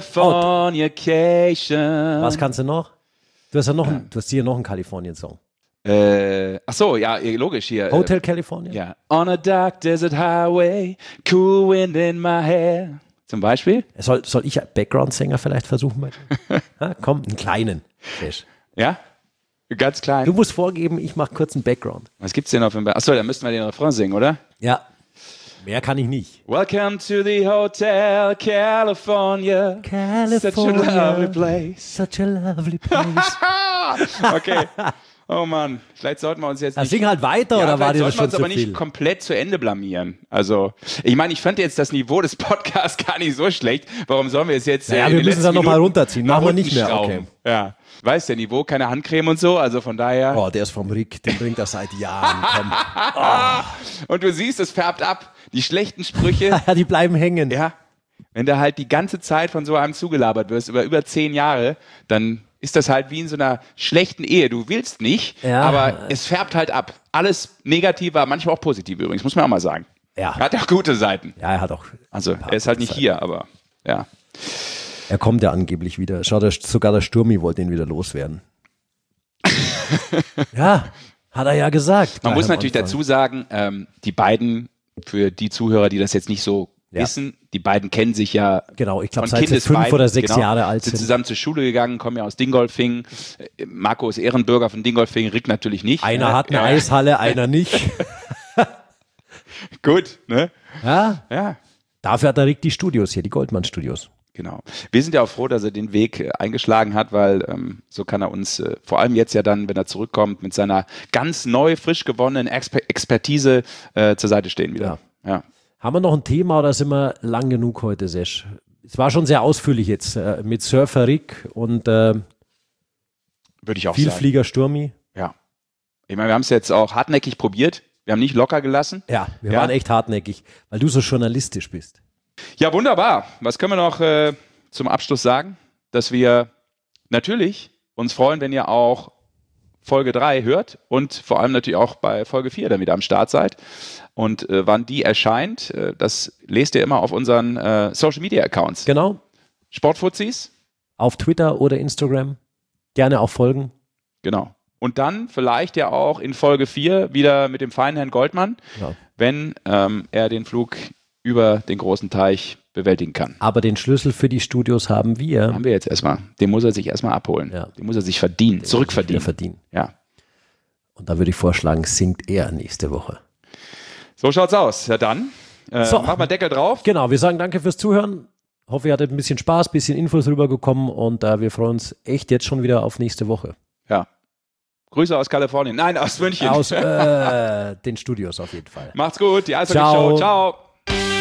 Californication. Was kannst du noch? Du hast ja noch, einen, du hast hier noch einen Kalifornien-Song. Äh, ach so, ja, logisch hier. Hotel California? Äh, ja. On a dark desert highway, cool wind in my hair. Zum Beispiel? Soll, soll ich als Background-Sänger vielleicht versuchen? Bei dir? Ha, komm, einen kleinen. Serge. Ja? Ganz klein. Du musst vorgeben, ich mache kurz einen Background. Was gibt's denn noch für ein... Achso, dann müssten wir den Refrain singen, oder? Ja. Mehr kann ich nicht. Welcome to the Hotel California. Such a lovely place. Such a lovely place. Okay. Oh Mann, vielleicht sollten wir uns jetzt Dann nicht... sing halt weiter, Ja, oder war dir vielleicht das sollten wir schon uns zu aber nicht viel? komplett zu Ende blamieren. Also, ich meine, ich fand jetzt das Niveau des Podcasts gar nicht so schlecht. Warum sollen wir es jetzt... Naja, in wir den müssen es letzten dann noch mal Minuten runterziehen. nach Machen wir unten nicht mehr, schrauben? okay. Ja. Weißt der Niveau, keine Handcreme und so, also von daher... Oh, der ist vom Rick, den bringt er seit Jahren. Komm. Und du siehst, es färbt ab. Die schlechten Sprüche... Ja, die bleiben hängen. Ja, wenn du halt die ganze Zeit von so einem zugelabert wirst, über über zehn Jahre, dann ist das halt wie in so einer schlechten Ehe. Du willst nicht, Ja. aber es färbt halt ab. Alles Negative, manchmal auch positiv übrigens, muss man auch mal sagen. Ja. Er hat ja auch gute Seiten. Ja, er hat auch. Also er ist halt nicht hier, aber ja. Er kommt ja angeblich wieder. Schau, der, sogar der Sturmi wollte ihn wieder loswerden. Ja, hat er ja gesagt. Man gleich muss am natürlich Anfang. dazu sagen, ähm, die beiden, für die Zuhörer, die das jetzt nicht so Ja. wissen, die beiden kennen sich ja Genau, ich glaube, von seit sie fünf Kindesbeinen, oder sechs genau, Jahre alt sind sind. zusammen zur Schule gegangen, kommen ja aus Dingolfing. Äh, Marco ist Ehrenbürger von Dingolfing, Rick natürlich nicht. Einer ne? hat eine ja. Eishalle, einer nicht. Gut, ne? Ja, Ja, dafür hat der Rick die Studios hier, die Goldmann-Studios. genau. Wir sind ja auch froh, dass er den Weg äh, eingeschlagen hat, weil ähm, so kann er uns, äh, vor allem jetzt ja dann, wenn er zurückkommt, mit seiner ganz neu, frisch gewonnenen Exper Expertise äh, zur Seite stehen wieder. Ja. Haben wir noch ein Thema oder sind wir lang genug heute, Sesh? Es war schon sehr ausführlich jetzt äh, mit Surfer Rick und äh, Würde ich auch sagen. Vielflieger Sturmi. Ja. Ich meine, wir haben es jetzt auch hartnäckig probiert. Wir haben nicht locker gelassen. Ja, wir Ja. waren echt hartnäckig, weil du so journalistisch bist. Ja, wunderbar. Was können wir noch äh, zum Abschluss sagen? Dass wir natürlich uns freuen, wenn ihr auch Folge drei hört und vor allem natürlich auch bei Folge vier dann wieder am Start seid. Und äh, wann die erscheint, äh, das lest ihr immer auf unseren äh, Social Media Accounts. Genau, Sportfuzis, auf Twitter oder Instagram. Gerne auch folgen. genau. Und dann vielleicht ja auch in Folge vier wieder mit dem feinen Herrn Goldmann, Ja. wenn ähm, er den Flug über den großen Teich bewältigen kann. Aber den Schlüssel für die Studios haben wir. Haben wir jetzt erstmal. Den muss er sich erstmal abholen. Ja. Den muss er sich verdienen, Wir zurückverdienen. verdienen. Ja. Und da würde ich vorschlagen, singt er nächste Woche. So schaut's aus. Ja dann, äh, So. mach mal Deckel drauf. Genau, wir sagen danke fürs Zuhören. Hoffe, ihr hattet ein bisschen Spaß, ein bisschen Infos rübergekommen und äh, wir freuen uns echt jetzt schon wieder auf nächste Woche. Ja. Grüße aus Kalifornien. Nein, aus München. Aus äh, den Studios auf jeden Fall. Macht's gut. Die Ciao. Eishockey-Show. Ciao.